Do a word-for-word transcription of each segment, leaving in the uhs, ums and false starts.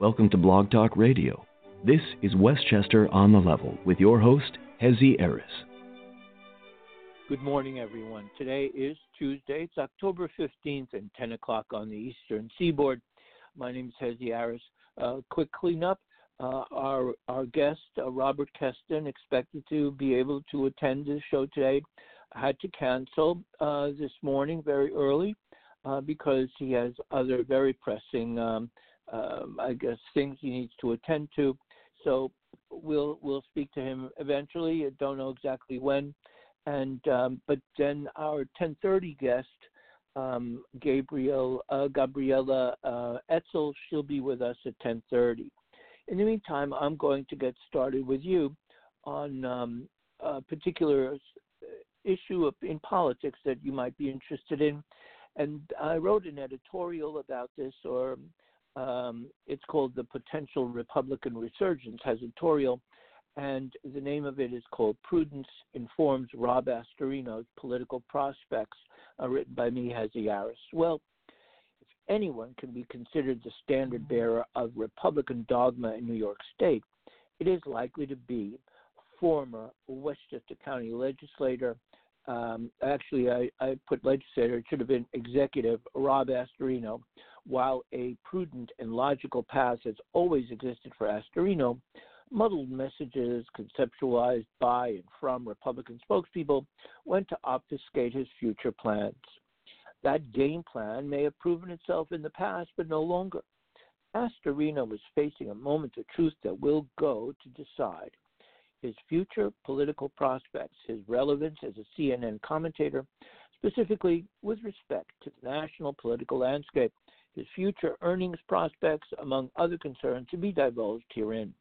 Welcome to Blog Talk Radio. This is Westchester on the Level with your host, Hezi Eris. Good morning, everyone. Today is Tuesday. It's October fifteenth and ten o'clock on the Eastern Seaboard. My name is Hezi Eris. Uh, quick cleanup. Uh, our our guest, uh, Robert Keston, expected to be able to attend the show today, had to cancel uh, this morning very early uh, because he has other very pressing, um, uh, I guess, things he needs to attend to. So we'll we'll speak to him eventually. I don't know exactly when. And um, but then our ten thirty guest, um, Gabriel uh, Gabriella uh, Etzel, she'll be with us at ten thirty. In the meantime, I'm going to get started with you on um, a particular issue of, in politics that you might be interested in. And I wrote an editorial about this, or um, it's called The Potential Republican Resurgence Editorial, and the name of it is called Prudence Informs Rob Astorino's Political Prospects, uh, written by me, Hezi Eris. Well, anyone can be considered the standard bearer of Republican dogma in New York State, it is likely to be former Westchester County legislator, um, actually I, I put legislator, it should have been executive, Rob Astorino. While a prudent and logical path has always existed for Astorino, muddled messages conceptualized by and from Republican spokespeople went to obfuscate his future plans. That game plan may have proven itself in the past, but no longer. Astorino was facing a moment of truth that will go to decide his future political prospects, his relevance as a C N N commentator, specifically with respect to the national political landscape, his future earnings prospects, among other concerns to be divulged herein.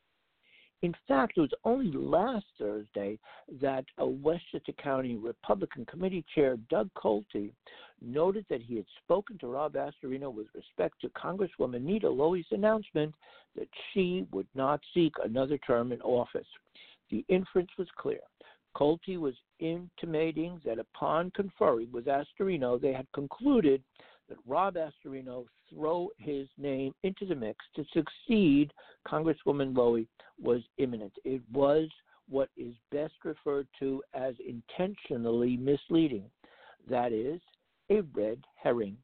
In fact, it was only last Thursday that a Westchester County Republican Committee Chair, Doug Colte, noted that he had spoken to Rob Astorino with respect to Congresswoman Nita Lowey's announcement that she would not seek another term in office. The inference was clear. Colte was intimating that upon conferring with Astorino, they had concluded that Rob Astorino throw his name into the mix to succeed Congresswoman Lowey was imminent. It was what is best referred to as intentionally misleading. That is, a red herring.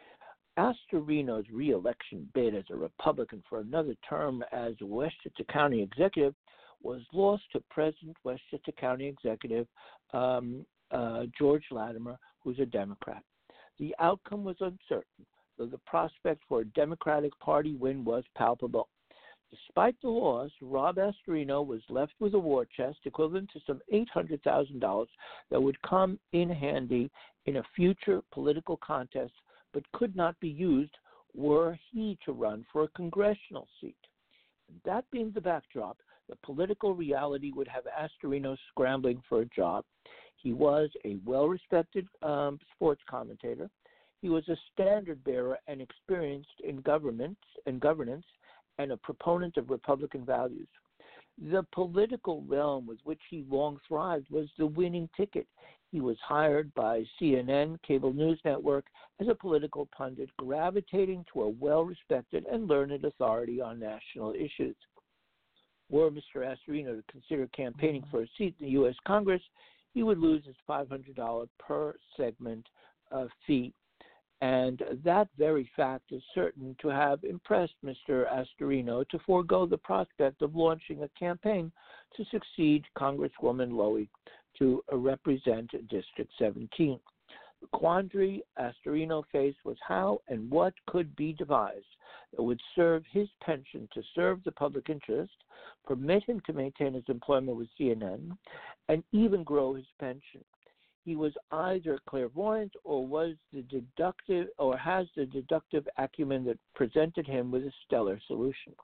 Astorino's reelection bid as a Republican for another term as Westchester County executive was lost to present Westchester County executive um, uh, George Latimer, who's a Democrat. The outcome was uncertain, though the prospect for a Democratic Party win was palpable. Despite the loss, Rob Astorino was left with a war chest equivalent to some eight hundred thousand dollars that would come in handy in a future political contest, but could not be used were he to run for a congressional seat. That being the backdrop, the political reality would have Astorino scrambling for a job. He was a well-respected um, sports commentator. He was a standard bearer and experienced in government and governance, and a proponent of Republican values. The political realm with which he long thrived was the winning ticket. He was hired by C N N, cable news network, as a political pundit, gravitating to a well-respected and learned authority on national issues. Were Mister Astorino to consider campaigning for a seat in the U S Congress, he would lose his five hundred dollars per segment uh, fee. And that very fact is certain to have impressed Mister Astorino to forego the prospect of launching a campaign to succeed Congresswoman Lowey to uh, represent District seventeen. The quandary Astorino faced was how and what could be devised that would serve his penchant to serve the public interest, permit him to maintain his employment with C N N, and even grow his pension. He was either clairvoyant or was the deductive or has the deductive acumen that presented him with a stellar solution.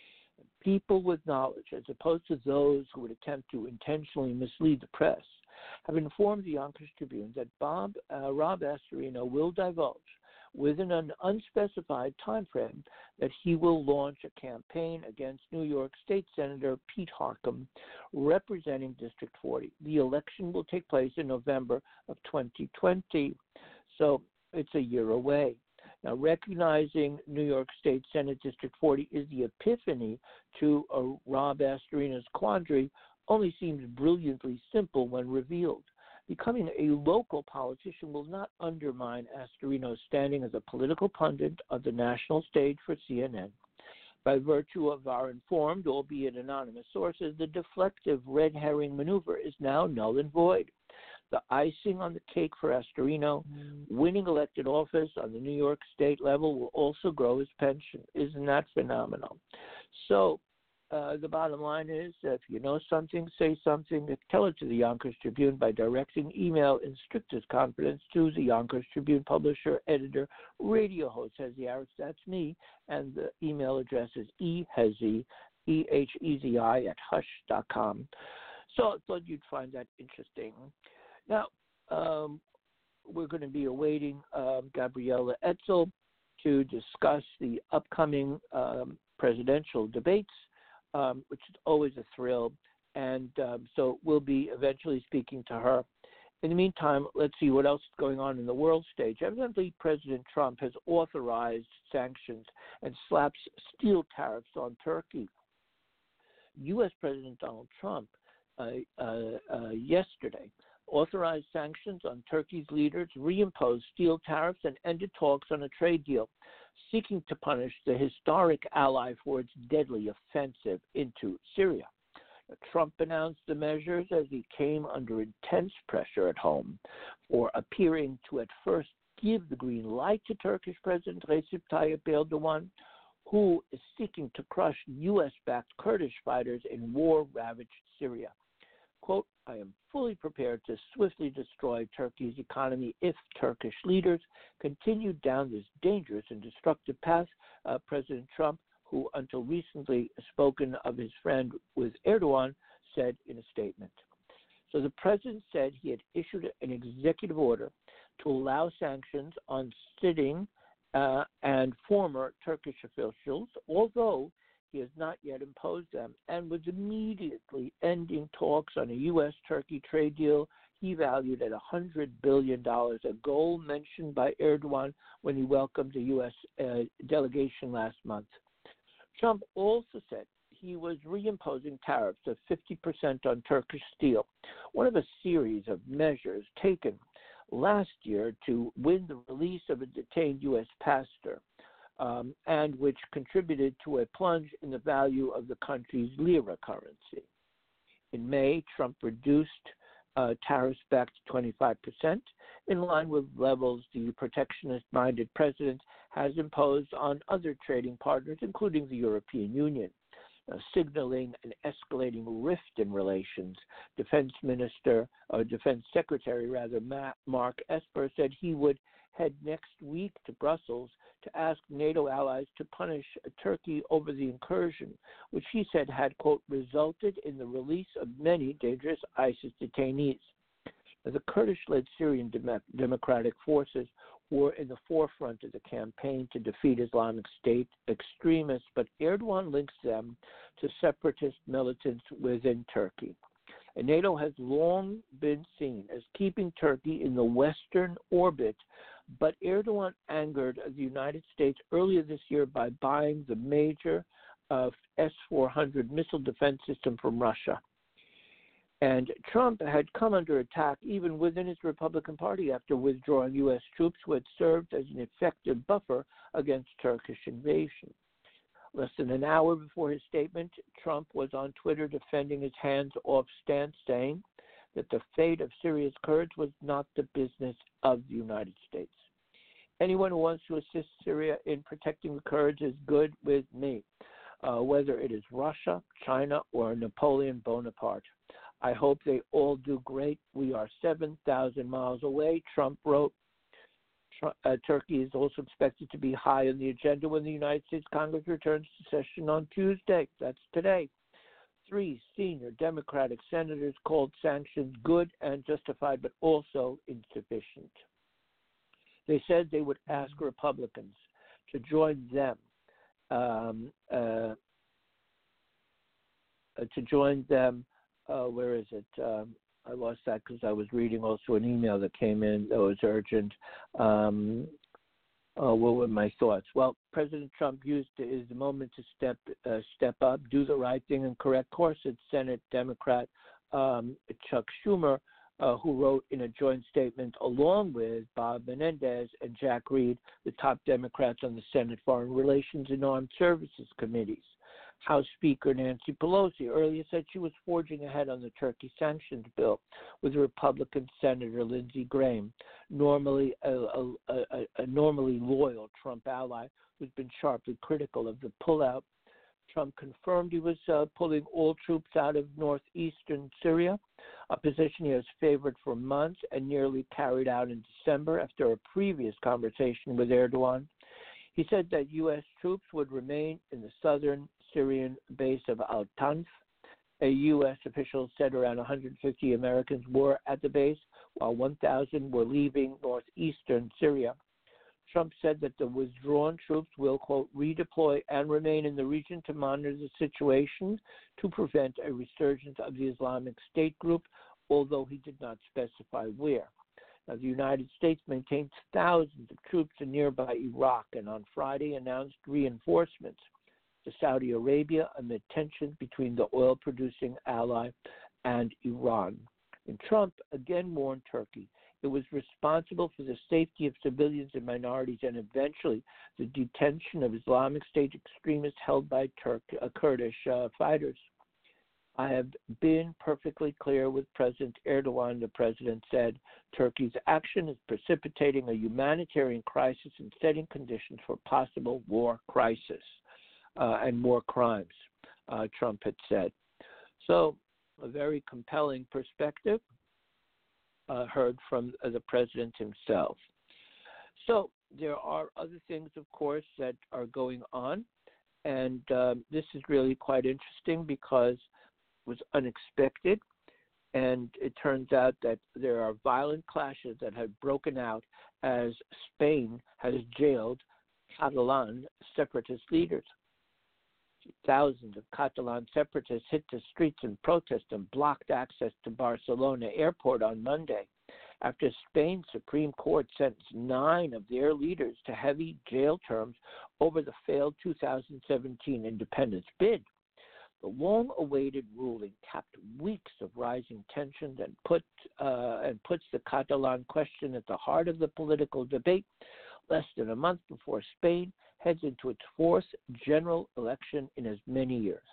People with knowledge, as opposed to those who would attempt to intentionally mislead the press, have informed the Yonkers Tribune that Bob uh, Rob Astorino will divulge within an unspecified time frame that he will launch a campaign against New York State Senator Pete Harckham, representing District forty. The election will take place in November of twenty twenty, so it's a year away. Now, recognizing New York State Senate District forty is the epiphany to a Rob Astorino's quandary only seems brilliantly simple when revealed. Becoming a local politician will not undermine Astorino's standing as a political pundit of the national stage for C N N. By virtue of our informed, albeit anonymous sources, the deflective red herring maneuver is now null and void. The icing on the cake for Astorino, winning elected office on the New York State level, will also grow his pension. Isn't that phenomenal? So uh, the bottom line is, if you know something, say something. Tell it to the Yonkers Tribune by directing email in strictest confidence to the Yonkers Tribune publisher, editor, radio host, Hezi Aretz. That's me. And the email address is ehezi, E H E Z I, at hush dot com. So I thought you'd find that interesting. Now, um, we're going to be awaiting um, Gabriella Etzel to discuss the upcoming um, presidential debates, um, which is always a thrill. And um, so we'll be eventually speaking to her. In the meantime, let's see what else is going on in the world stage. Evidently, President Trump has authorized sanctions and slaps steel tariffs on Turkey. U S. President Donald Trump uh, uh, uh, yesterday authorized sanctions on Turkey's leaders, reimposed steel tariffs, and ended talks on a trade deal, seeking to punish the historic ally for its deadly offensive into Syria. Trump announced the measures as he came under intense pressure at home for appearing to at first give the green light to Turkish President Recep Tayyip Erdogan, who is seeking to crush U S-backed Kurdish fighters in war-ravaged Syria. Quote, I am fully prepared to swiftly destroy Turkey's economy if Turkish leaders continue down this dangerous and destructive path, uh, President Trump, who until recently spoken of his friend with Erdogan, said in a statement. So the president said he had issued an executive order to allow sanctions on sitting uh, and former Turkish officials, although he has not yet imposed them, and was immediately ending talks on a U S Turkey trade deal he valued at one hundred billion dollars, a goal mentioned by Erdogan when he welcomed a U S uh, delegation last month. Trump also said he was reimposing tariffs of fifty percent on Turkish steel, one of a series of measures taken last year to win the release of a detained U S pastor, um, and which contributed to a plunge in the value of the country's lira currency. In May, Trump reduced uh, tariffs back to twenty-five percent, in line with levels the protectionist-minded president has imposed on other trading partners, including the European Union. Uh, signaling an escalating rift in relations, Defense Minister, or Defense Secretary rather, Matt, Mark Esper said he would head next week to Brussels to ask NATO allies to punish Turkey over the incursion, which he said had, quote, resulted in the release of many dangerous ISIS detainees. The Kurdish-led Syrian Dem- Democratic Forces were in the forefront of the campaign to defeat Islamic State extremists, but Erdogan links them to separatist militants within Turkey. And NATO has long been seen as keeping Turkey in the Western orbit, but Erdogan angered the United States earlier this year by buying the major uh, S four hundred missile defense system from Russia. And Trump had come under attack even within his Republican Party after withdrawing U S troops who had served as an effective buffer against Turkish invasion. Less than an hour before his statement, Trump was on Twitter defending his hands-off stance, saying that the fate of Syria's Kurds was not the business of the United States. Anyone who wants to assist Syria in protecting the Kurds is good with me, uh, whether it is Russia, China, or Napoleon Bonaparte. I hope they all do great. We are seven thousand miles away, Trump wrote. Uh, Turkey is also expected to be high on the agenda when the United States Congress returns to session on Tuesday. That's today. Three senior Democratic senators called sanctions good and justified, but also insufficient. They said they would ask Republicans to join them, um, uh, to join them. Uh, where is it? Um, I lost that because I was reading also an email that came in that was urgent. Um, Uh, what were my thoughts? Well, President Trump used his moment to step uh, step up, do the right thing, and correct course. At Senate Democrat um, Chuck Schumer, uh, who wrote in a joint statement along with Bob Menendez and Jack Reed, the top Democrats on the Senate Foreign Relations and Armed Services Committees. House Speaker Nancy Pelosi earlier said she was forging ahead on the Turkey sanctions bill with Republican Senator Lindsey Graham, normally a, a, a, a normally loyal Trump ally who's been sharply critical of the pullout. Trump confirmed he was uh, pulling all troops out of northeastern Syria, a position he has favored for months and nearly carried out in December after a previous conversation with Erdogan. He said that U S troops would remain in the southern Syrian base of Al-Tanf. A U S official said around one hundred fifty Americans were at the base, while one thousand were leaving northeastern Syria. Trump said that the withdrawn troops will, quote, redeploy and remain in the region to monitor the situation to prevent a resurgence of the Islamic State group, although he did not specify where. Now, the United States maintains thousands of troops in nearby Iraq and on Friday announced reinforcements to Saudi Arabia amid tensions between the oil-producing ally and Iran. And Trump again warned Turkey it was responsible for the safety of civilians and minorities and eventually the detention of Islamic State extremists held by Turk, uh, Kurdish uh, fighters. I have been perfectly clear with President Erdogan, the president said. Turkey's action is precipitating a humanitarian crisis and setting conditions for possible war crisis uh, and more crimes, uh, Trump had said. So a very compelling perspective uh, heard from uh, the president himself. So there are other things, of course, that are going on. And um, this is really quite interesting because was unexpected, and it turns out that there are violent clashes that have broken out as Spain has jailed Catalan separatist leaders. Thousands of Catalan separatists hit the streets in protest and blocked access to Barcelona airport on Monday after Spain's Supreme Court sentenced nine of their leaders to heavy jail terms over the failed two thousand seventeen independence bid. The long-awaited ruling capped weeks of rising tensions and put uh, and puts the Catalan question at the heart of the political debate less than a month before Spain heads into its fourth general election in as many years.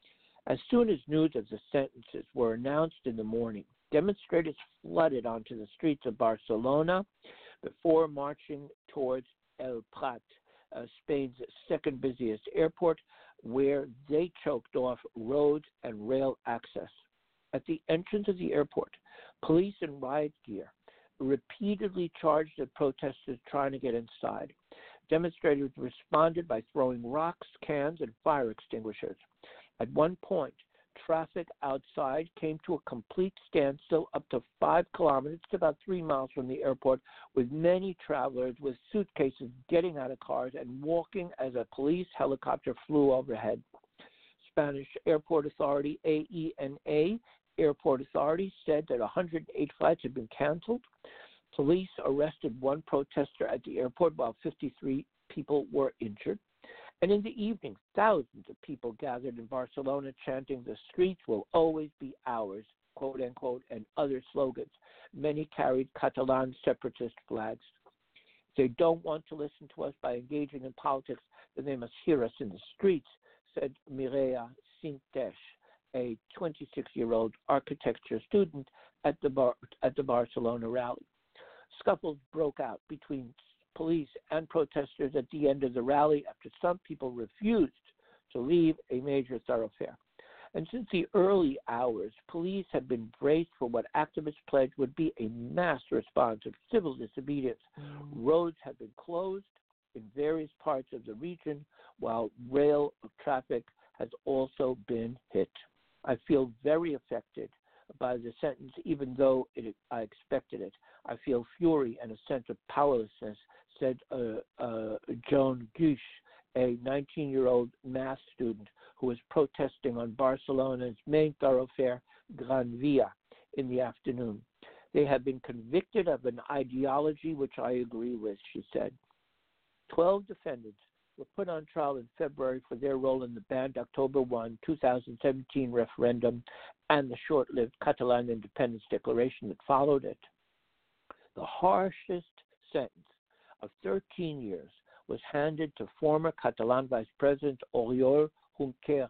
As soon as news of the sentences were announced in the morning, demonstrators flooded onto the streets of Barcelona before marching towards El Prat, uh, Spain's second busiest airport, where they choked off roads and rail access. At the entrance of the airport, police in riot gear repeatedly charged at protesters trying to get inside. Demonstrators responded by throwing rocks, cans, and fire extinguishers. At one point, traffic outside came to a complete standstill up to five kilometers, to about three miles from the airport, with many travelers with suitcases getting out of cars and walking as a police helicopter flew overhead. Spanish Airport Authority, A E N A, Airport Authority, said that one hundred eight flights had been canceled. Police arrested one protester at the airport while fifty-three people were injured. And in the evening, thousands of people gathered in Barcelona chanting, "The streets will always be ours," quote unquote, and other slogans. Many carried Catalan separatist flags. If they don't want to listen to us by engaging in politics, then they must hear us in the streets, said Mireia Sintes, a twenty-six-year-old architecture student at the, Bar- at the Barcelona rally. Scuffles broke out between police and protesters at the end of the rally after some people refused to leave a major thoroughfare. And since the early hours, police have been braced for what activists pledged would be a mass response of civil disobedience. Mm. Roads have been closed in various parts of the region, while rail traffic has also been hit. I feel very affected by the sentence, even though it, I expected it. I feel fury and a sense of powerlessness, said uh, uh, Joan Guix, a nineteen-year-old math student who was protesting on Barcelona's main thoroughfare, Gran Via, in the afternoon. They have been convicted of an ideology which I agree with, she said. Twelve defendants were put on trial in February for their role in the banned October first, two thousand seventeen referendum and the short-lived Catalan independence declaration that followed it. The harshest sentence of thirteen years was handed to former Catalan Vice President Oriol Junqueras,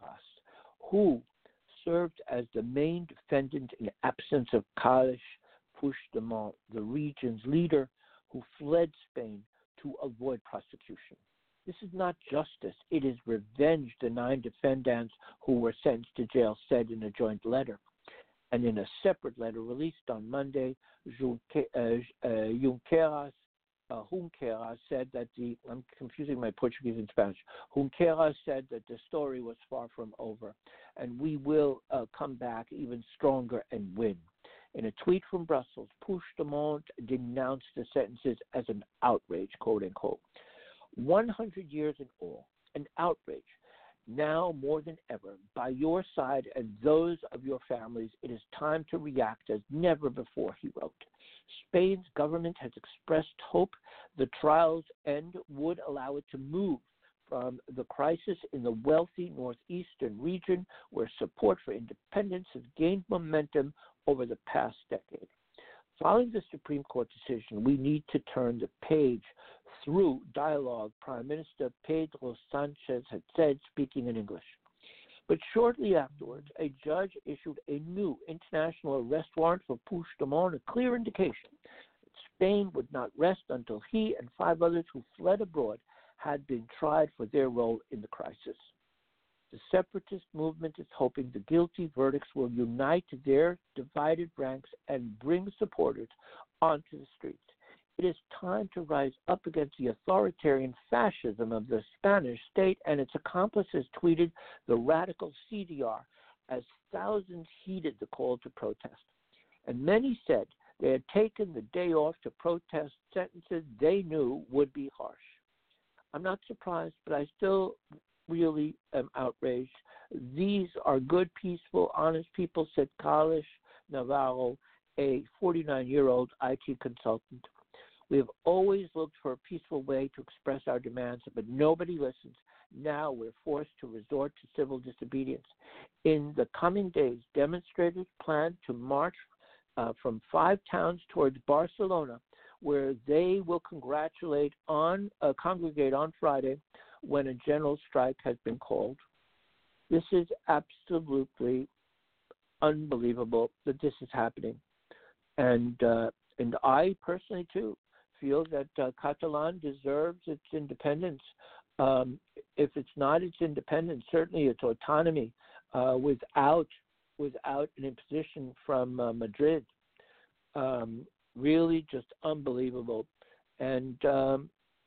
who served as the main defendant in absence of Carles Puigdemont, the region's leader who fled Spain to avoid prosecution. This is not justice, it is revenge, the nine defendants who were sentenced to jail said in a joint letter. And in a separate letter released on Monday, Junque, uh, uh, Junqueras, uh, Junqueras said that the, I'm confusing my Portuguese and Spanish, Junqueras said that the story was far from over, and we will uh, come back even stronger and win. In a tweet from Brussels, Puigdemont denounced the sentences as an outrage, quote unquote. one hundred years in all, an outrage. Now more than ever, by your side and those of your families, it is time to react as never before, he wrote. Spain's government has expressed hope the trial's end would allow it to move from the crisis in the wealthy northeastern region where support for independence has gained momentum over the past decade. Following the Supreme Court decision, we need to turn the page through dialogue, Prime Minister Pedro Sanchez had said, speaking in English. But shortly afterwards, a judge issued a new international arrest warrant for Puigdemont, a clear indication that Spain would not rest until he and five others who fled abroad had been tried for their role in the crisis. The separatist movement is hoping the guilty verdicts will unite their divided ranks and bring supporters onto the streets. It is time to rise up against the authoritarian fascism of the Spanish state and its accomplices, tweeted the radical C D R, as thousands heeded the call to protest. And many said they had taken the day off to protest sentences they knew would be harsh. I'm not surprised, but I still really am outraged. These are good, peaceful, honest people, said Carles Navarro, a forty-nine-year-old I T consultant. We have always looked for a peaceful way to express our demands, but nobody listens. Now we're forced to resort to civil disobedience. In the coming days, demonstrators plan to march uh, from five towns towards Barcelona, where they will congratulate on uh, congregate on Friday when a general strike has been called. This is absolutely unbelievable that this is happening. And, uh, and I personally, too, feel that uh, Catalan deserves its independence. Um, if it's not its independence, certainly its autonomy uh, without without an imposition from uh, Madrid. Um, really just unbelievable. And, um,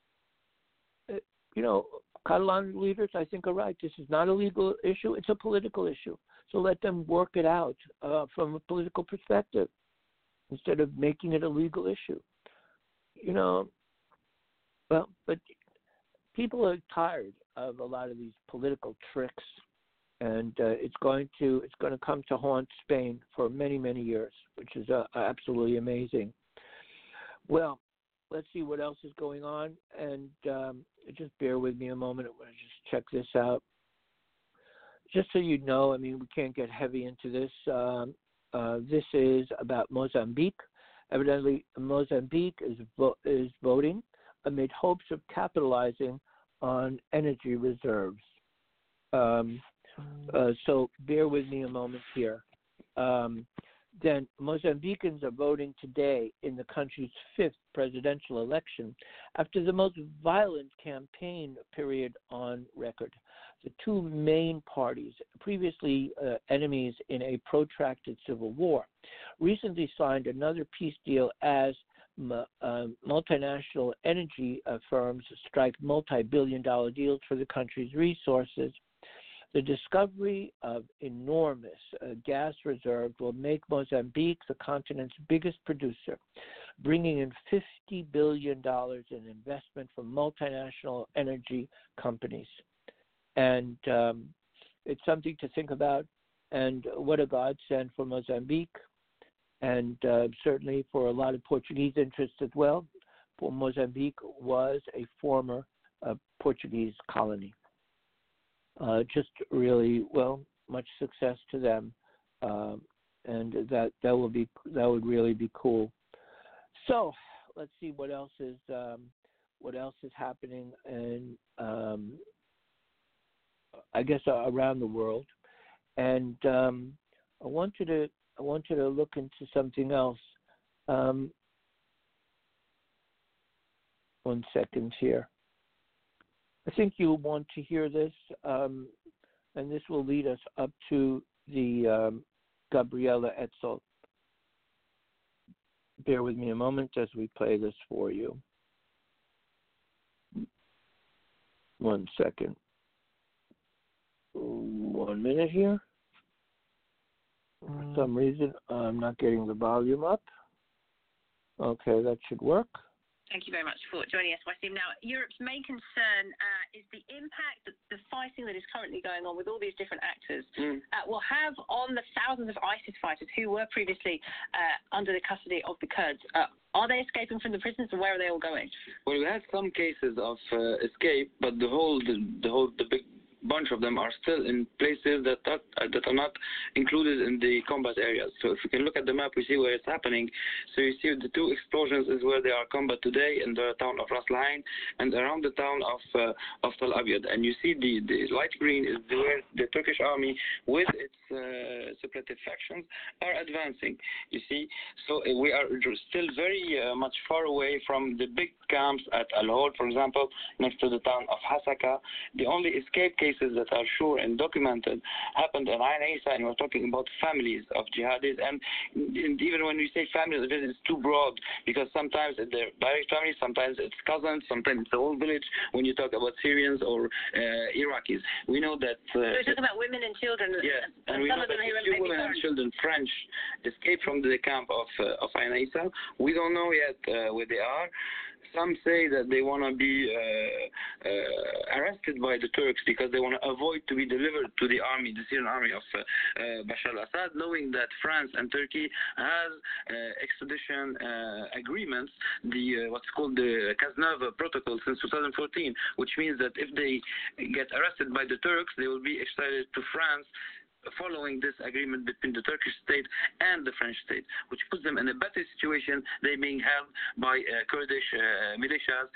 you know, Catalan leaders, I think, are right. This is not a legal issue. It's a political issue. So let them work it out uh, from a political perspective instead of making it a legal issue. You know, well, but people are tired of a lot of these political tricks, and uh, it's going to it's going to come to haunt Spain for many, many years, which is uh, absolutely amazing. Well, let's see what else is going on, and um, just bear with me a moment. I want to just check this out. Just so you know, I mean, we can't get heavy into this. Um, uh, this is about Mozambique. Evidently, Mozambique is vo- is voting amid hopes of capitalizing on energy reserves. Um, uh, so bear with me a moment here. Um, then Mozambicans are voting today in the country's fifth presidential election after the most violent campaign period on record. The two main parties, previously uh, enemies in a protracted civil war, recently signed another peace deal as uh, multinational energy uh, firms strike multi-billion dollar deals for the country's resources. The discovery of enormous uh, gas reserves will make Mozambique the continent's biggest producer, bringing in fifty billion dollars in investment from multinational energy companies. And um, it's something to think about, and what a godsend for Mozambique, and uh, certainly for a lot of Portuguese interests as well. For Mozambique was a former a Portuguese colony. Uh, just really, well, much success to them, uh, and that that will be that would really be cool. So let's see what else is um, what else is happening, and um, I guess uh, around the world. And um, I wanted to I wanted to look into something else. Um, one second here. I think you'll want to hear this, um, and this will lead us up to the um, Gabriela Etzel. Bear with me a moment as we play this for you. One second. One minute here. For some reason, I'm not getting the volume up. Okay, that should work. Thank you very much for joining us, Wasim. Now, Europe's main concern uh, is the impact that the fighting that is currently going on with all these different actors mm. uh, will have on the thousands of ISIS fighters who were previously uh, under the custody of the Kurds. Uh, are they escaping from the prisons, and where are they all going? Well, we had some cases of uh, escape, but the whole, the, the whole, the big bunch of them are still in places that are, that are not included in the combat areas. So if you can look at the map, we see where it's happening. So you see the two explosions is where they are combat today in the town of Ras Al Ain and around the town of uh, of Tal Abyad. And you see the, the light green is where the Turkish army with its uh, separatist factions are advancing. You see, so uh, we are still very uh, much far away from the big camps at Al-Hol, for example, next to the town of Hasaka. The only escape case that are sure and documented happened in Ain Issa, and we're talking about families of jihadis. And, and even when we say families, it's too broad, because sometimes they're direct families, sometimes it's cousins, sometimes it's the whole village when you talk about Syrians or uh, Iraqis. We know that... Uh, so we're talking about women and children. Yeah, and, and we some know of them that who few women and children, French, escaped from the camp of, uh, of Ain Issa. We don't know yet uh, where they are. Some say that they want to be uh, uh, arrested by the Turks because they want to avoid to be delivered to the army, the Syrian army of uh, uh, Bashar al-Assad, knowing that France and Turkey has uh, extradition uh, agreements, the uh, what's called the Cazeneuve Protocol since two thousand fourteen, which means that if they get arrested by the Turks, they will be extradited to France, following this agreement between the Turkish state and the French state, which puts them in a better situation than being held by uh, Kurdish uh, militias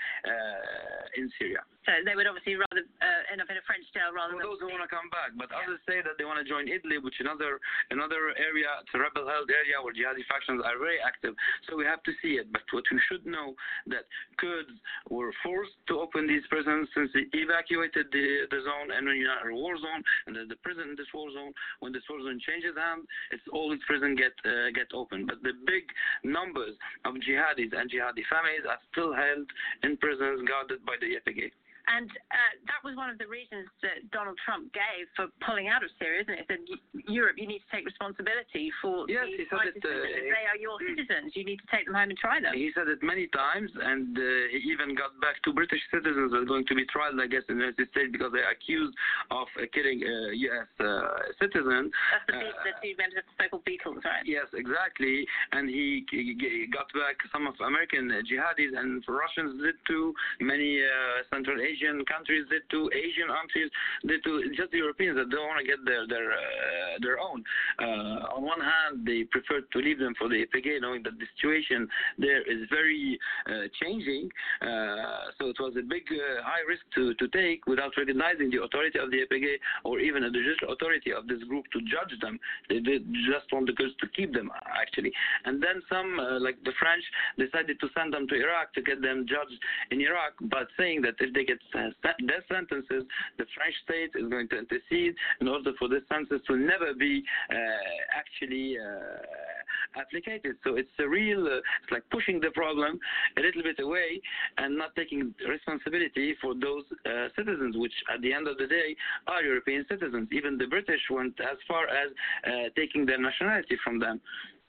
uh, in Syria. So they would obviously rather uh, end up in a French jail rather well, than... those who want to come back, but yeah. others say that they want to join Idlib, which is another another area, it's a rebel-held area where jihadi factions are very active. So we have to see it. But what we should know that Kurds were forced to open these prisons since they evacuated the, the zone, and when you're in a war zone, and there's the prison in this war zone, when this war zone changes hands, it's all its prison get uh, get open. But the big numbers of jihadis and jihadi families are still held in prisons guarded by the Y P G. And uh, that was one of the reasons that Donald Trump gave for pulling out of Syria, isn't it? He said, Europe, you need to take responsibility for yes, the he said it, uh, they are your citizens. You need to take them home and try them. He said it many times, and uh, he even got back to British citizens that are going to be tried, I guess, in the United States because they're accused of uh, killing a U S uh, citizen. That's the, uh, the two members of the so-called Beatles, right? Yes, exactly. And he, he got back some of American jihadis, and Russians did too. Many uh, Central Asian Asian countries did too, Asian countries did too, just the Europeans that don't want to get their their uh, their own. Uh, on one hand, they prefer to leave them for the Y P G, knowing that the situation there is very uh, changing. Uh, so it was a big uh, high risk to, to take without recognizing the authority of the Y P G or even the judicial authority of this group to judge them. They did just want the Kurds to keep them, actually. And then some, uh, like the French, decided to send them to Iraq to get them judged in Iraq, but saying that if they get death sentences, the French state is going to intercede in order for this sentence to never be uh, actually uh, applicated. So it's a real, uh, it's like pushing the problem a little bit away and not taking responsibility for those uh, citizens, which at the end of the day are European citizens. Even the British went as far as uh, taking their nationality from them.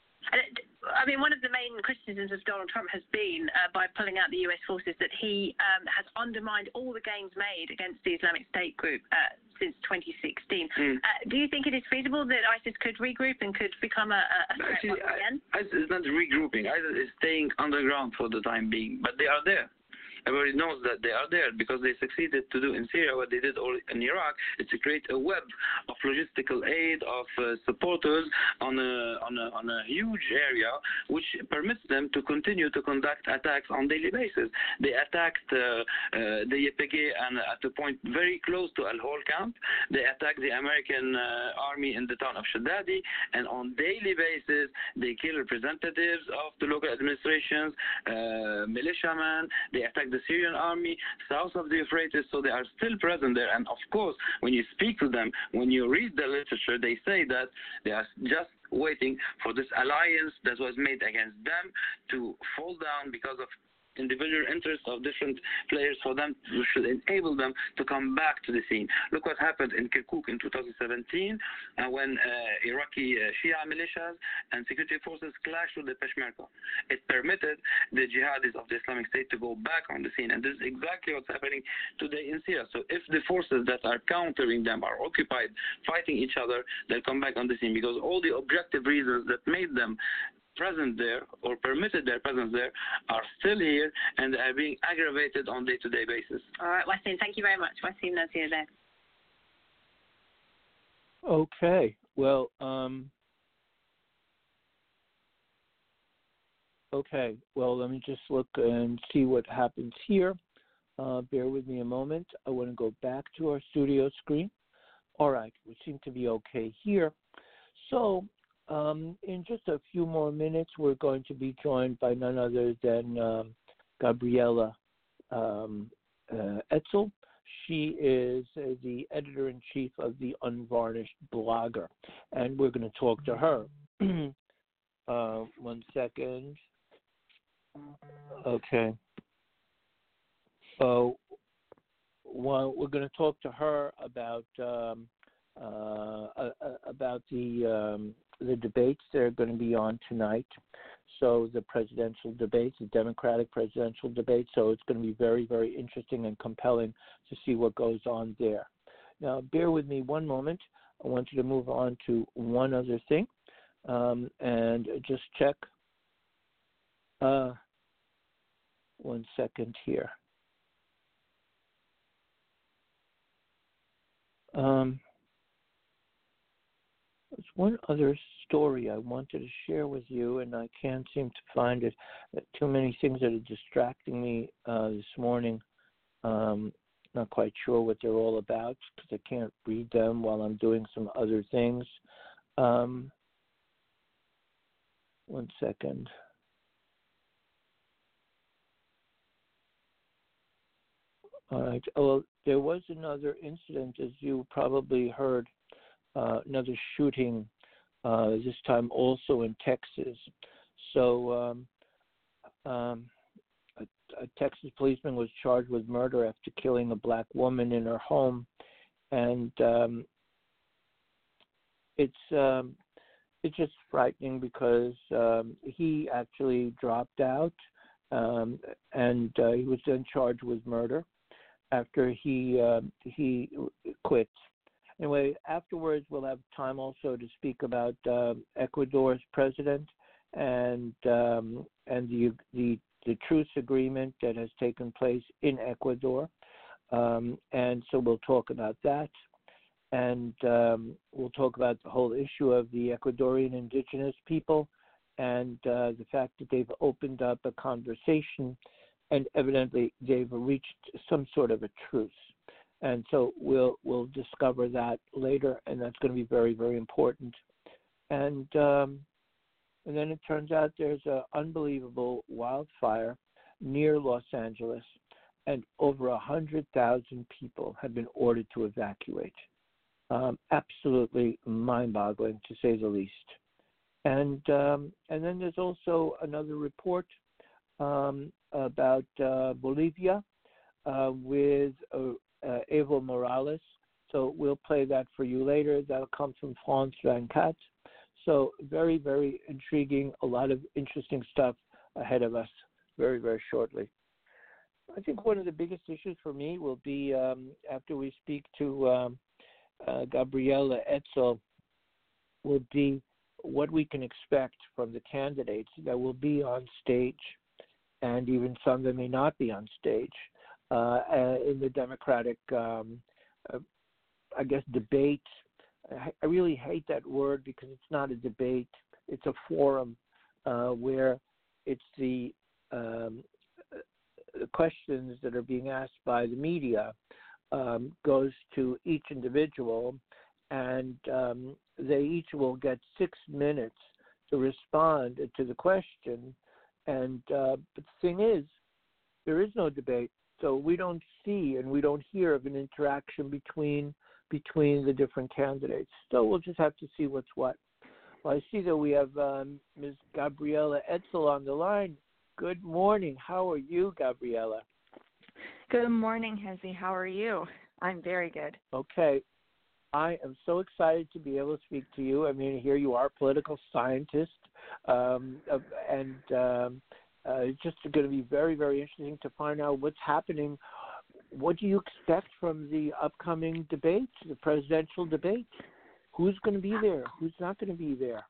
I mean, one of the main criticisms of Donald Trump has been, uh, by pulling out the U S forces, that he um, has undermined all the gains made against the Islamic State group uh, since twenty sixteen. Mm. Uh, do you think it is feasible that ISIS could regroup and could become a, a threat Actually, once again? ISIS is not regrouping. ISIS is staying underground for the time being, but they are there. everybody knows that they are there because they succeeded to do in Syria what they did all in Iraq. It's to create a web of logistical aid, of uh, supporters on a, on, a, on a huge area, which permits them to continue to conduct attacks on daily basis. They attacked uh, uh, the Y P G and at a point very close to Al-Hol camp. They attacked the American uh, army in the town of Shaddadi, and on daily basis they kill representatives of the local administrations, uh, militiamen. They attack the Syrian army south of the Euphrates, so they are still present there. And of course, when you speak to them, when you read the literature, they say that they are just waiting for this alliance that was made against them to fall down because of individual interests of different players, for them to should enable them to come back to the scene. Look what happened in Kirkuk in two thousand seventeen uh, when uh, Iraqi uh, Shia militias and security forces clashed with the Peshmerga. It permitted the jihadis of the Islamic State to go back on the scene, and this is exactly what's happening today in Syria. So if the forces that are countering them are occupied fighting each other, they'll come back on the scene, because all the objective reasons that made them present there or permitted their presence there are still here and are being aggravated on day-to-day basis. All right, Wasim, thank you very much. Wasim Nazir there. Okay. Well, um, okay. Well, let me just look and see what happens here. Uh, bear with me a moment. I want to go back to our studio screen. All right, we seem to be okay here. So, Um, in just a few more minutes, we're going to be joined by none other than um, Gabriella um, uh, Etzel. She is uh, the editor-in-chief of the Unvarnished Blogger, and we're going to talk to her. uh, one second. Okay. So, well, we're going to talk to her about um, uh, uh, about the um, the debates that are going to be on tonight. So the presidential debates, the Democratic presidential debates. So it's going to be very, very interesting and compelling to see what goes on there. Now, bear with me one moment. I want you to move on to one other thing um, and just check. Uh, one second here. Um, There's one other story I wanted to share with you, and I can't seem to find it. Too many things that are distracting me uh, this morning. Um, not quite sure what they're all about because I can't read them while I'm doing some other things. Um, one second. All right. Well, there was another incident, as you probably heard. Uh, another shooting, uh, this time also in Texas. So um, um, a, a Texas policeman was charged with murder after killing a black woman in her home. And um, it's um, it's just frightening because um, he actually dropped out um, and uh, he was then charged with murder after he uh, he quit. Anyway, afterwards we'll have time also to speak about uh, Ecuador's president and um, and the, the the truce agreement that has taken place in Ecuador, um, and so we'll talk about that, and um, we'll talk about the whole issue of the Ecuadorian indigenous people and uh, the fact that they've opened up a conversation, and evidently they've reached some sort of a truce. And so we'll we'll discover that later, and that's going to be very, very important. And um, and then it turns out there's an unbelievable wildfire near Los Angeles, and over a hundred thousand people have been ordered to evacuate. Um, absolutely mind-boggling, to say the least. And um, and then there's also another report um, about uh, Bolivia uh, with a Uh, Evo Morales. So we'll play that for you later. That'll come from France vingt-quatre. So very, very intriguing. A lot of interesting stuff ahead of us very, very shortly. I think one of the biggest issues for me will be um, after we speak to um, uh, Gabriella Etzel will be what we can expect from the candidates that will be on stage. and even some that may not be on stage uh, in the Democratic, um, uh, I guess, debate. I really hate that word because it's not a debate. It's a forum uh, where it's the um, questions that are being asked by the media um, goes to each individual, and um, they each will get six minutes to respond to the question. And uh, but the thing is, there is no debate, so we don't see and we don't hear of an interaction between between the different candidates. So we'll just have to see what's what. Well, I see that we have um, Miz Gabriela Etzel on the line. Good morning. How are you, Gabriela? Good morning, Hezi. How are you? I'm very good. Okay. I am so excited to be able to speak to you. I mean, here you are, a political scientist, um, and um, uh, it's just going to be very, very interesting to find out what's happening. What do you expect from the upcoming debate, the presidential debate? Who's going to be there? Who's not going to be there?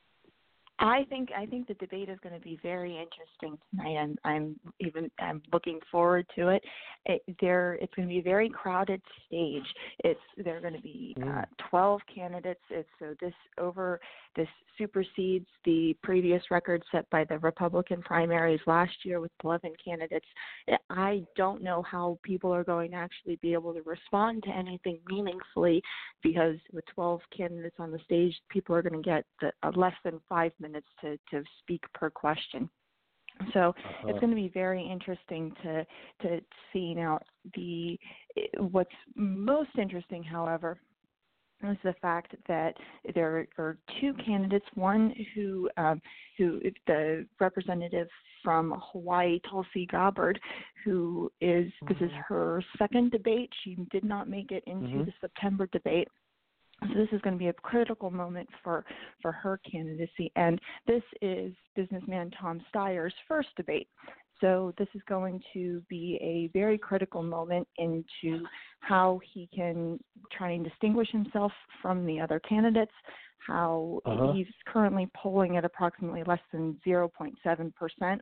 I think I think the debate is going to be very interesting tonight. I'm I'm even I'm looking forward to it. it there it's going to be a very crowded stage. It's there are going to be uh, twelve candidates. It's so this over this supersedes the previous record set by the Republican primaries last year with eleven candidates. I don't know how people are going to actually be able to respond to anything meaningfully because with twelve candidates on the stage, people are going to get the, uh, less than five minutes to, to speak per question. So uh-huh. It's going to be very interesting to to see. Now, the what's most interesting, however, is the fact that there are two candidates. One who um, who the representative from Hawaii, Tulsi Gabbard, who is mm-hmm. this is her second debate. She did not make it into mm-hmm. the September debate. So this is going to be a critical moment for, for her candidacy. And this is businessman Tom Steyer's first debate. So this is going to be a very critical moment into how he can try and distinguish himself from the other candidates, how uh-huh. he's currently polling at approximately less than zero point seven percent.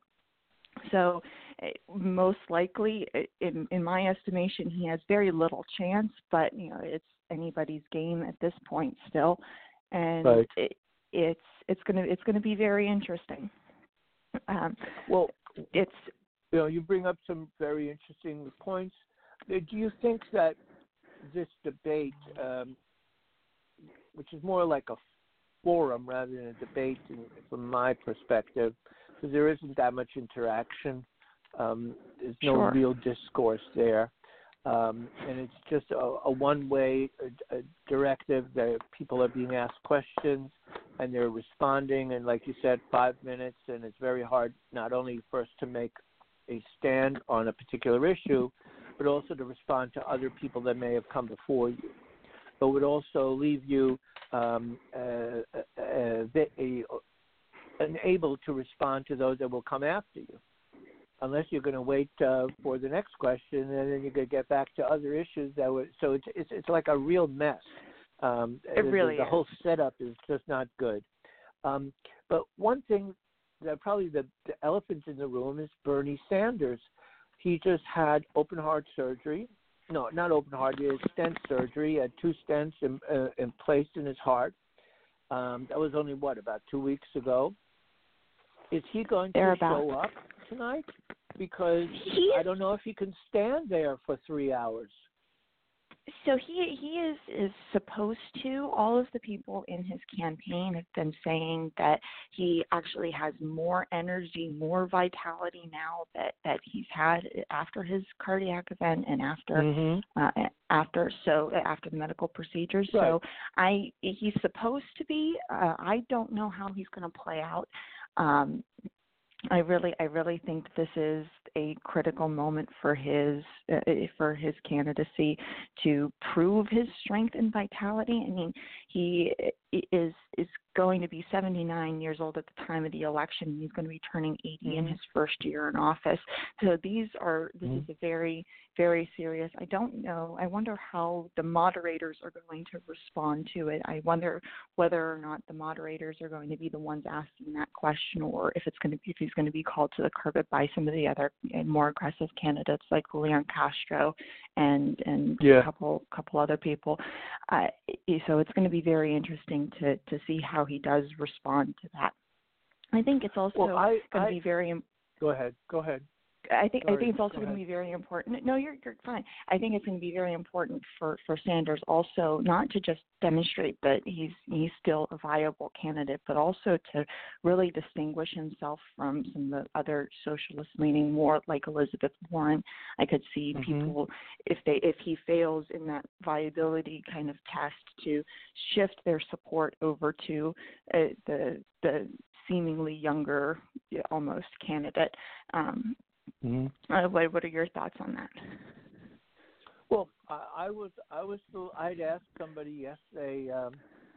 So most likely, in, in my estimation, he has very little chance, but you know it's anybody's game at this point still, and right. it, it's it's gonna it's gonna be very interesting. Um, well, it's you know you bring up some very interesting points. Do you think that this debate, um, which is more like a forum rather than a debate, in, from my perspective, because there isn't that much interaction, um, there's no sure. real discourse there. Um, and it's just a, a one-way a, a directive that people are being asked questions and they're responding, and like you said, five minutes, and it's very hard not only for us to make a stand on a particular issue, but also to respond to other people that may have come before you. But would also leave you um, uh, uh, uh, unable to respond to those that will come after you, unless you're going to wait uh, for the next question, and then you're going to get back to other issues that would. So it's it's, it's like a real mess. Um, it really the, the is. whole setup is just not good. Um, but one thing that probably the, the elephant in the room is Bernie Sanders. He just had open heart surgery. No, not open heart. He had stent surgery. He had two stents in, uh, in placed in his heart. Um, that was only what about two weeks ago. Is he going to show up tonight? Because I don't know if he can stand there for three hours. So he he is, is supposed to. All of the people in his campaign have been saying that he actually has more energy, more vitality now that, that he's had after his cardiac event and after mm-hmm. uh, after so after the medical procedures. Right. So I he's supposed to be. Uh, I don't know how he's going to play out. Um, I really, I really think this is a critical moment for his uh, for his candidacy to prove his strength and vitality. I mean, he is is going to be seventy-nine years old at the time of the election. He's going to be turning eighty mm-hmm. in his first year in office. So these are this mm-hmm. is a very, very serious. I don't know. I wonder how the moderators are going to respond to it. I wonder whether or not the moderators are going to be the ones asking that question, or if it's going to be if he's going to be called to the carpet by some of the other and more aggressive candidates like Julian Castro and and yeah. a couple couple other people. Uh, so it's going to be very interesting to to see how he does respond to that. I think it's also well, I, going I, to be very. Go ahead. Go ahead. I think Sorry, I think it's also go going ahead. to be very important. No, you're you're fine. I think it's going to be very important for, for Sanders also not to just demonstrate that he's he's still a viable candidate, but also to really distinguish himself from some of the other socialists leaning more like Elizabeth Warren. I could see mm-hmm. people if they if he fails in that viability kind of test to shift their support over to uh, the the seemingly younger almost candidate. Um, Mm-hmm. Uh, what, what are your thoughts on that? Well, I, I was I was still, I'd asked somebody yesterday um,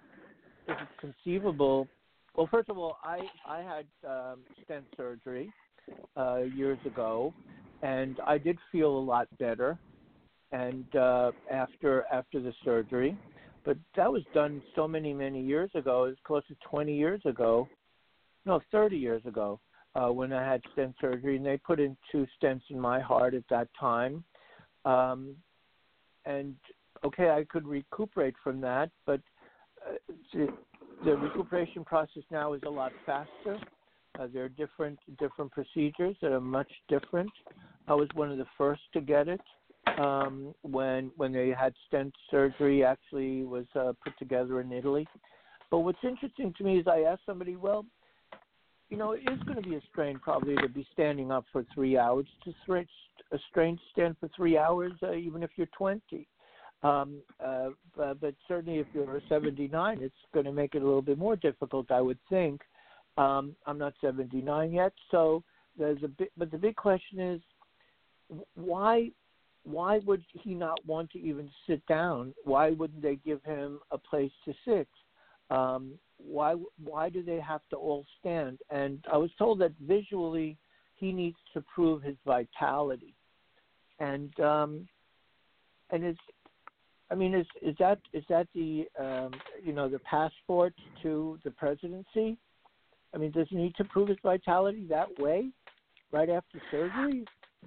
if it's conceivable. Well, first of all, I I had um, stent surgery uh, years ago, and I did feel a lot better. And uh, after after the surgery, but that was done so many many years ago. It was close to twenty years ago. No, thirty years ago. Uh, when I had stent surgery, and they put in two stents in my heart at that time. Um, and, okay, I could recuperate from that, but uh, the, the recuperation process now is a lot faster. Uh, there are different different procedures that are much different. I was one of the first to get it um, when when they had stent surgery actually was uh, put together in Italy. But what's interesting to me is I asked somebody, well, you know, it is going to be a strain probably to be standing up for three hours. It's a strain to stand for three hours, uh, even if you're twenty. Um, uh, but, but certainly if you're seventy-nine, it's going to make it a little bit more difficult, I would think. Um, I'm not seventy-nine yet, so there's a bit. But the big question is, why? Why would he not want to even sit down? Why wouldn't they give him a place to sit? Um, why why do they have to all stand? And I was told that visually he needs to prove his vitality. And um, and is I mean is is that is that the um, you know the passport to the presidency? I mean, does he need to prove his vitality that way, right after surgery?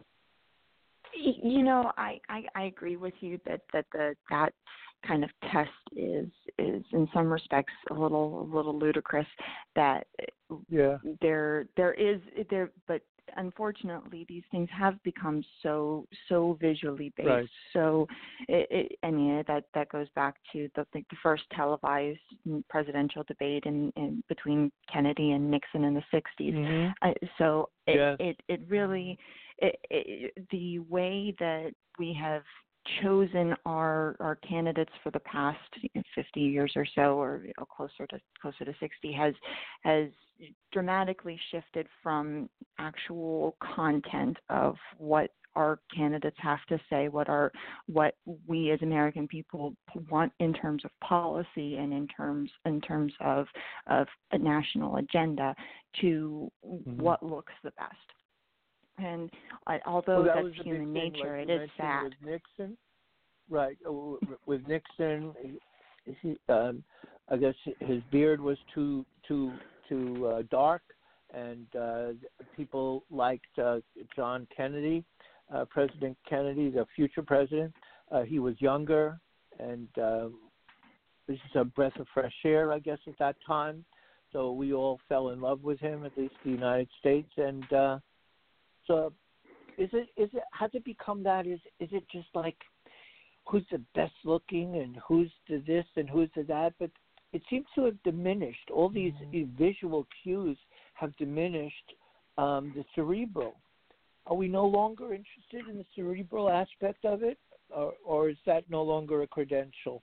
You know, I, I, I agree with you that, that the that kind of test is is in some respects a little a little ludicrous. That yeah there there is there, but unfortunately these things have become so so visually based. Right. So it, it, I mean that that goes back to the the first televised presidential debate in, in between Kennedy and Nixon in the sixties. Mm-hmm. Uh, so it, yes. it it really it, it, the way that we have chosen our our candidates for the past fifty years or so, or you know, closer to closer to sixty, has has dramatically shifted from actual content of what our candidates have to say, what our what we as American people want in terms of policy and in terms in terms of of a national agenda, to mm-hmm. what looks the best. And uh, although well, that that's human nature, like it is sad. With Nixon, right? With Nixon, he, um, I guess his beard was too too too uh, dark, and uh, people liked uh, John Kennedy, uh, President Kennedy, the future president. Uh, he was younger, and uh, this is a breath of fresh air, I guess, at that time. So we all fell in love with him, at least the United States, and. Uh, So, is it is it has it become that? Is is it just like who's the best looking and who's the this and who's the that? But it seems to have diminished. All these, mm-hmm. these visual cues have diminished um, the cerebral. Are we no longer interested in the cerebral aspect of it, or, or is that no longer a credential?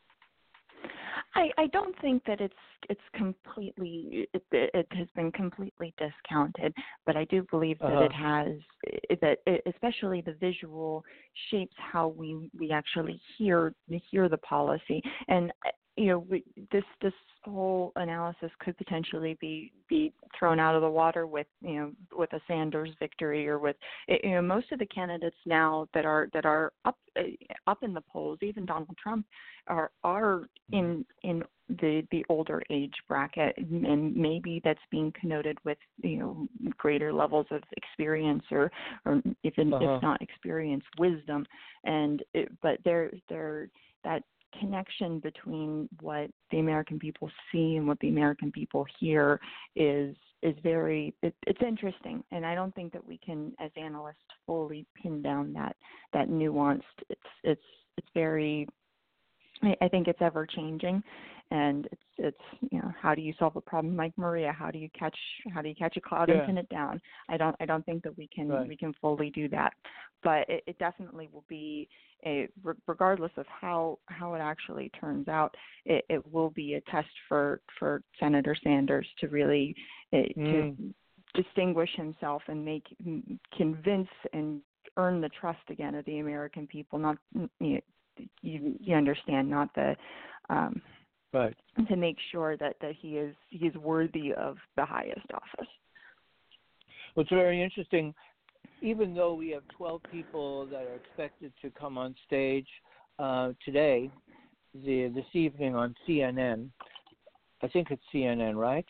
I, I don't think that it's it's completely it, it has been completely discounted, but I do believe that uh-huh. it has that it, especially the visual shapes how we, we actually hear hear the policy. And you know, we, this this whole analysis could potentially be, be thrown out of the water with, you know, with a Sanders victory or with, you know, most of the candidates now that are that are up up in the polls, even Donald Trump, are are in in the the older age bracket, and maybe that's being connoted with, you know, greater levels of experience or or even uh-huh. if not experience, wisdom, and it, but there there that connection between what the American people see and what the American people hear is is very it, it's interesting, and I don't think that we can, as analysts, fully pin down that that nuanced. It's it's it's very. I, I think it's ever changing, and it's it's you know, how do you solve a problem like Maria? How do you catch how do you catch a cloud yeah. and pin it down? I don't I don't think that we can right. we can fully do that, but it, it definitely will be a regardless of how how it actually turns out. It, it will be a test for, for Senator Sanders to really uh, mm. to distinguish himself and make convince and earn the trust again of the American people. Not you know, you, you understand, not the um, right. to make sure that, that he is he is worthy of the highest office. Well, it's very interesting. Even though we have twelve people that are expected to come on stage uh, today, the, this evening on C N N, I think it's C N N, right?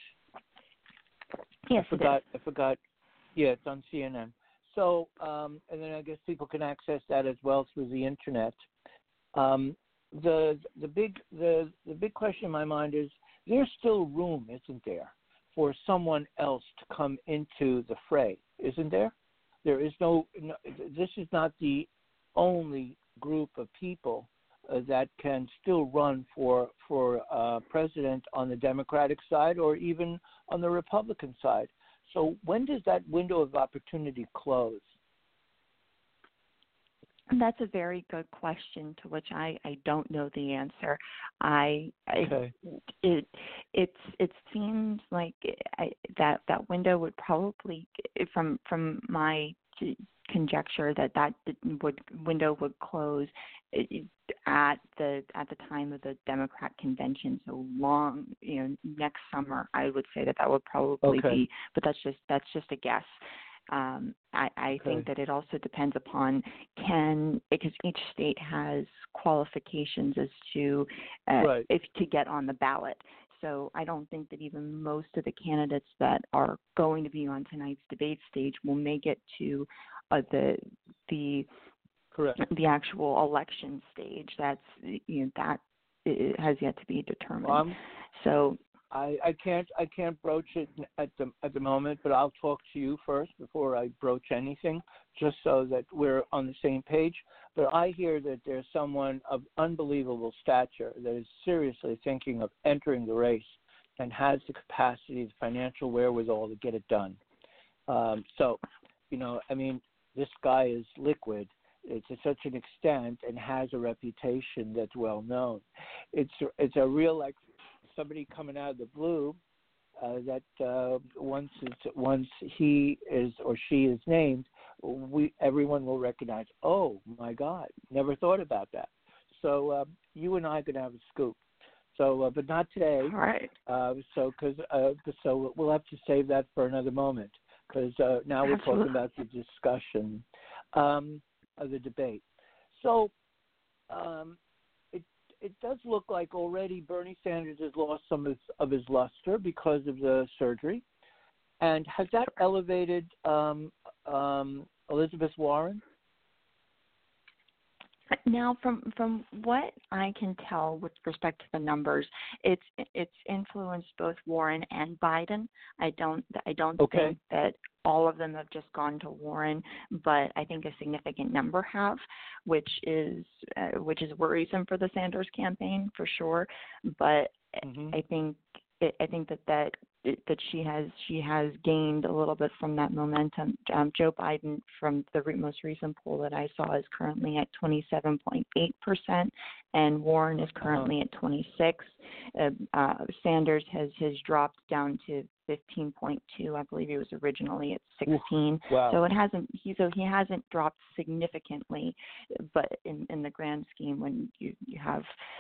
Yes, I forgot. it is. I forgot. Yeah, it's on C N N. So, um, and then I guess people can access that as well through the internet. Um, the the big the the big question in my mind is: there's still room, isn't there, for someone else to come into the fray? Isn't there? There is no, no. This is not the only group of people uh, that can still run for for uh, president on the Democratic side or even on the Republican side. So when does that window of opportunity close? That's a very good question to which I, I don't know the answer. I, okay. I it it's it seems like I, that that window would probably, from from my conjecture, that that would window would close at the at the time of the Democrat convention. So long, you know, next summer. I would say that that would probably okay. be, but that's just that's just a guess. Um, I, I okay. think that it also depends upon can because each state has qualifications as to uh, right. if to get on the ballot. So I don't think that even most of the candidates that are going to be on tonight's debate stage will make it to uh, the the correct the actual election stage. That's you know that it has yet to be determined. Well, I'm, so. I, I can't I can't broach it at the at the moment, but I'll talk to you first before I broach anything, just so that we're on the same page. But I hear that there's someone of unbelievable stature that is seriously thinking of entering the race and has the capacity, the financial wherewithal to get it done. Um, so, you know, I mean, this guy is liquid. It's to such an extent and has a reputation that's well known. It's it's a real like. Somebody coming out of the blue uh, that uh, once it's, once he is or she is named, we everyone will recognize. Oh my God, never thought about that. So uh, you and I are gonna have a scoop. So, uh, but not today. All right. Uh, so because uh, so we'll have to save that for another moment because uh, now we're Absolutely. talking about the discussion um, of the debate. So. Um, It does look like already Bernie Sanders has lost some of his, of his luster because of the surgery. And has that elevated um, um, Elizabeth Warren? Now, from from what I can tell with respect to the numbers, it's it's influenced both Warren and Biden. I don't I don't okay. think that all of them have just gone to Warren, but I think a significant number have, which is uh, which is worrisome for the Sanders campaign for sure. But mm-hmm. I think I think that that that she has she has gained a little bit from that momentum. Um, Joe Biden, from the re- most recent poll that I saw, is currently at twenty-seven point eight percent, and Warren is currently uh-huh. at twenty-six. Uh, uh, Sanders has has dropped down to fifteen point two. I believe he was originally at sixteen. Wow. So it hasn't. He so he hasn't dropped significantly, but in, in the grand scheme, when you you have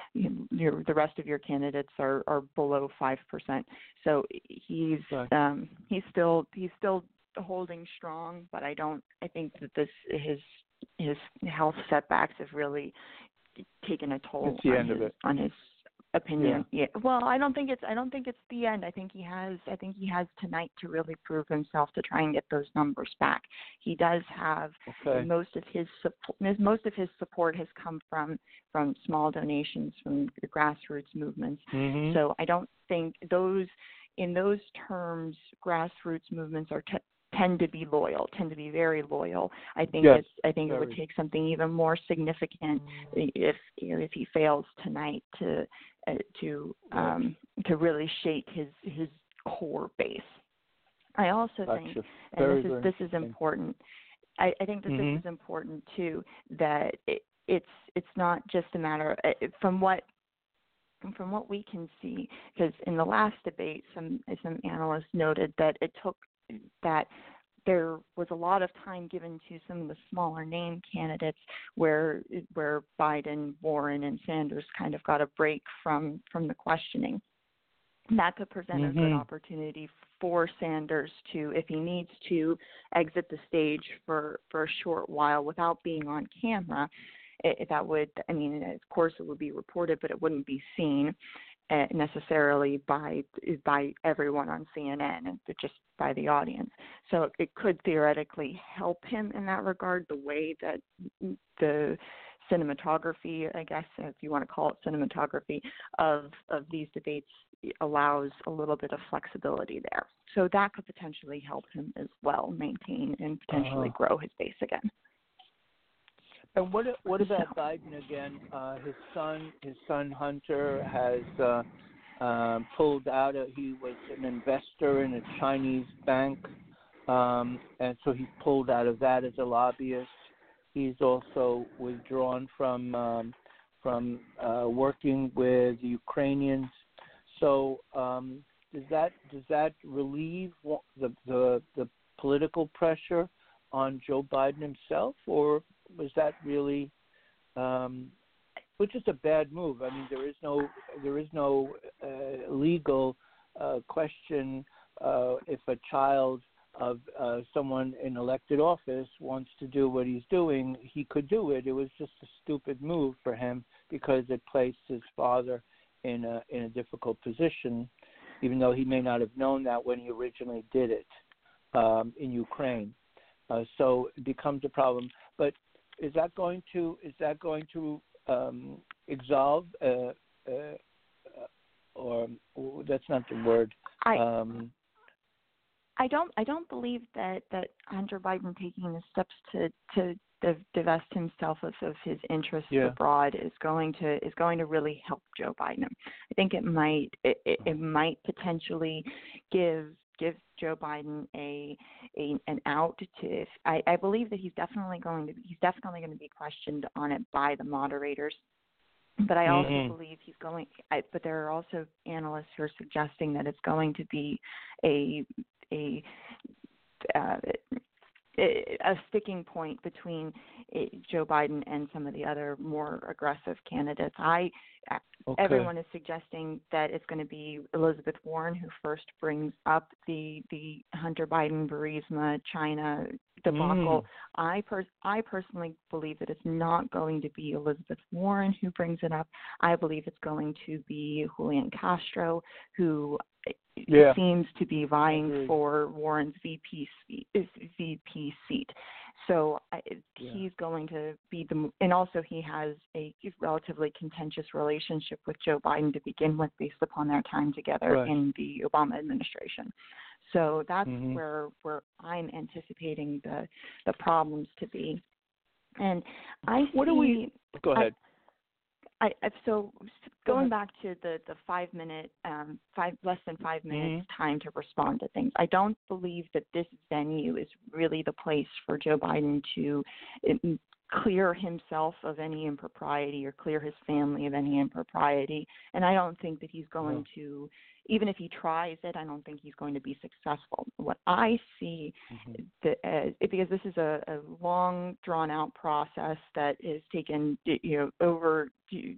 you, your, the rest of your candidates are, are below five percent. So he's right. um, he's still he's still holding strong, but I don't. I think that this his his health setbacks have really taken a toll it's the on end his of it. on his opinion. Yeah. yeah. Well, I don't think it's I don't think it's the end. I think he has I think he has tonight to really prove himself to try and get those numbers back. He does have Okay. most of his support most of his support has come from from small donations from the grassroots movements. Mm-hmm. So I don't think those in those terms grassroots movements are t- tend to be loyal, tend to be very loyal. I think Yes, it's I think very. it would take something even more significant if you know, if he fails tonight to uh, to um, to really shake his his core base. I also Gotcha. think, and Very, this is very this is important. I, I think that mm-hmm. this is important too. That it, it's it's not just a matter from what from what we can see, because in the last debate, some some analysts noted that it took that there was a lot of time given to some of the smaller name candidates where where Biden, Warren, and Sanders kind of got a break from, from the questioning. That could present mm-hmm. a good opportunity for Sanders to, if he needs to, exit the stage for, for a short while without being on camera. It, that would, I mean, of course it would be reported, but it wouldn't be seen uh, necessarily by by everyone on C N N, but just by the audience. So it could theoretically help him in that regard, the way that the cinematography, I guess, if you want to call it cinematography, of, of these debates allows a little bit of flexibility there. So that could potentially help him as well maintain and potentially uh-huh. grow his base again. And what what about Biden again? Uh, his son, his son Hunter, has uh, uh, pulled out. Of, he was an investor in a Chinese bank, um, and so he pulled out of that as a lobbyist. He's also withdrawn from um, from uh, working with the Ukrainians. So um, does that does that relieve the the, the political pressure on Joe Biden himself, or was that really, um, which is a bad move? I mean, there is no, there is no uh, legal uh, question uh, if a child of uh, someone in elected office wants to do what he's doing, he could do it. It was just a stupid move for him because it placed his father in a in a difficult position, even though he may not have known that when he originally did it um, in Ukraine. Uh, so it becomes a problem, but. Is that going to is that going to um, absolve uh, uh, or that's not the word? I um, I don't I don't believe that, that Hunter Biden taking the steps to to divest himself of, of his interests yeah. abroad is going to is going to really help Joe Biden. I think it might it, it, it might potentially give. give Joe Biden a, a an out to. I, I believe that he's definitely going to he's definitely going to be questioned on it by the moderators. But I also mm-hmm. believe he's going. I, but there are also analysts who are suggesting that it's going to be a a uh, a sticking point between Joe Biden and some of the other more aggressive candidates. I okay. Everyone is suggesting that it's going to be Elizabeth Warren who first brings up the the Hunter Biden, Burisma, China debacle. Mm. I pers- I personally believe that it's not going to be Elizabeth Warren who brings it up. I believe it's going to be Julian Castro, who yeah. seems to be vying for Warren's V P V P seat. So I, yeah. he's going to be the, and also he has a relatively contentious relationship with Joe Biden to begin with, based upon their time together right. in the Obama administration. So that's mm-hmm. where where I'm anticipating the the problems to be. And I what see, do we? Go ahead. I, I, so Go going ahead. back to the, the five minute, um, five less than five minutes mm-hmm. time to respond to things, I don't believe that this venue is really the place for Joe Biden to it, clear himself of any impropriety or clear his family of any impropriety. And I don't think that he's going no. to, even if he tries it, I don't think he's going to be successful. What I see, mm-hmm. the, uh, because this is a, a long, drawn-out process that has taken, you know, over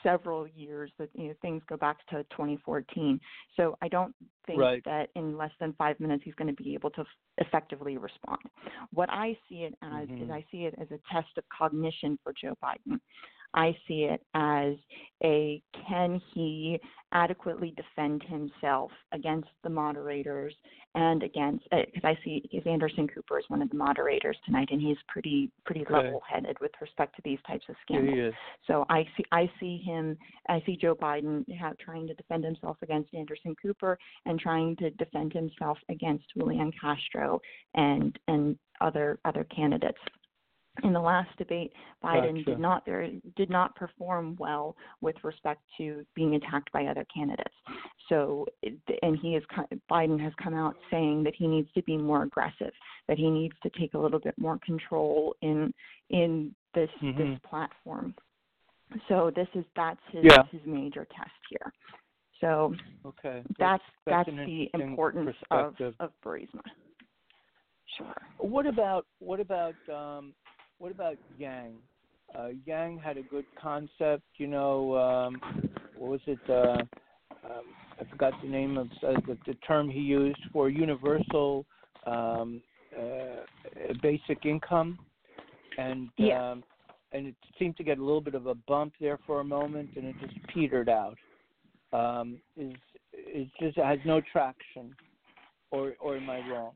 several years. That you know, things go back to twenty fourteen. So I don't think right. that in less than five minutes he's going to be able to f- effectively respond. What I see it as mm-hmm. is I see it as a test of cognition for Joe Biden. I see it as a can he adequately defend himself against the moderators and against because uh, I see is Anderson Cooper is one of the moderators tonight, and he's pretty pretty okay. level-headed with respect to these types of scandals. Yeah, so I see I see him I see Joe Biden have, trying to defend himself against Anderson Cooper and trying to defend himself against Julian Castro and and other other candidates. In the last debate, Biden gotcha. did not very, did not perform well with respect to being attacked by other candidates. So, and he is Biden has come out saying that he needs to be more aggressive, that he needs to take a little bit more control in in this mm-hmm. this platform. So this is that's his yeah. his major test here. So okay. that's that's, that's, that's the importance of of Burisma. Sure. What about what about um, what about Yang? Uh, Yang had a good concept. You know, um, what was it? Uh, um, I forgot the name of uh, the, the term he used for universal um, uh, basic income, and yeah. um, and it seemed to get a little bit of a bump there for a moment, and it just petered out. Um, is it just has no traction, or or am I wrong?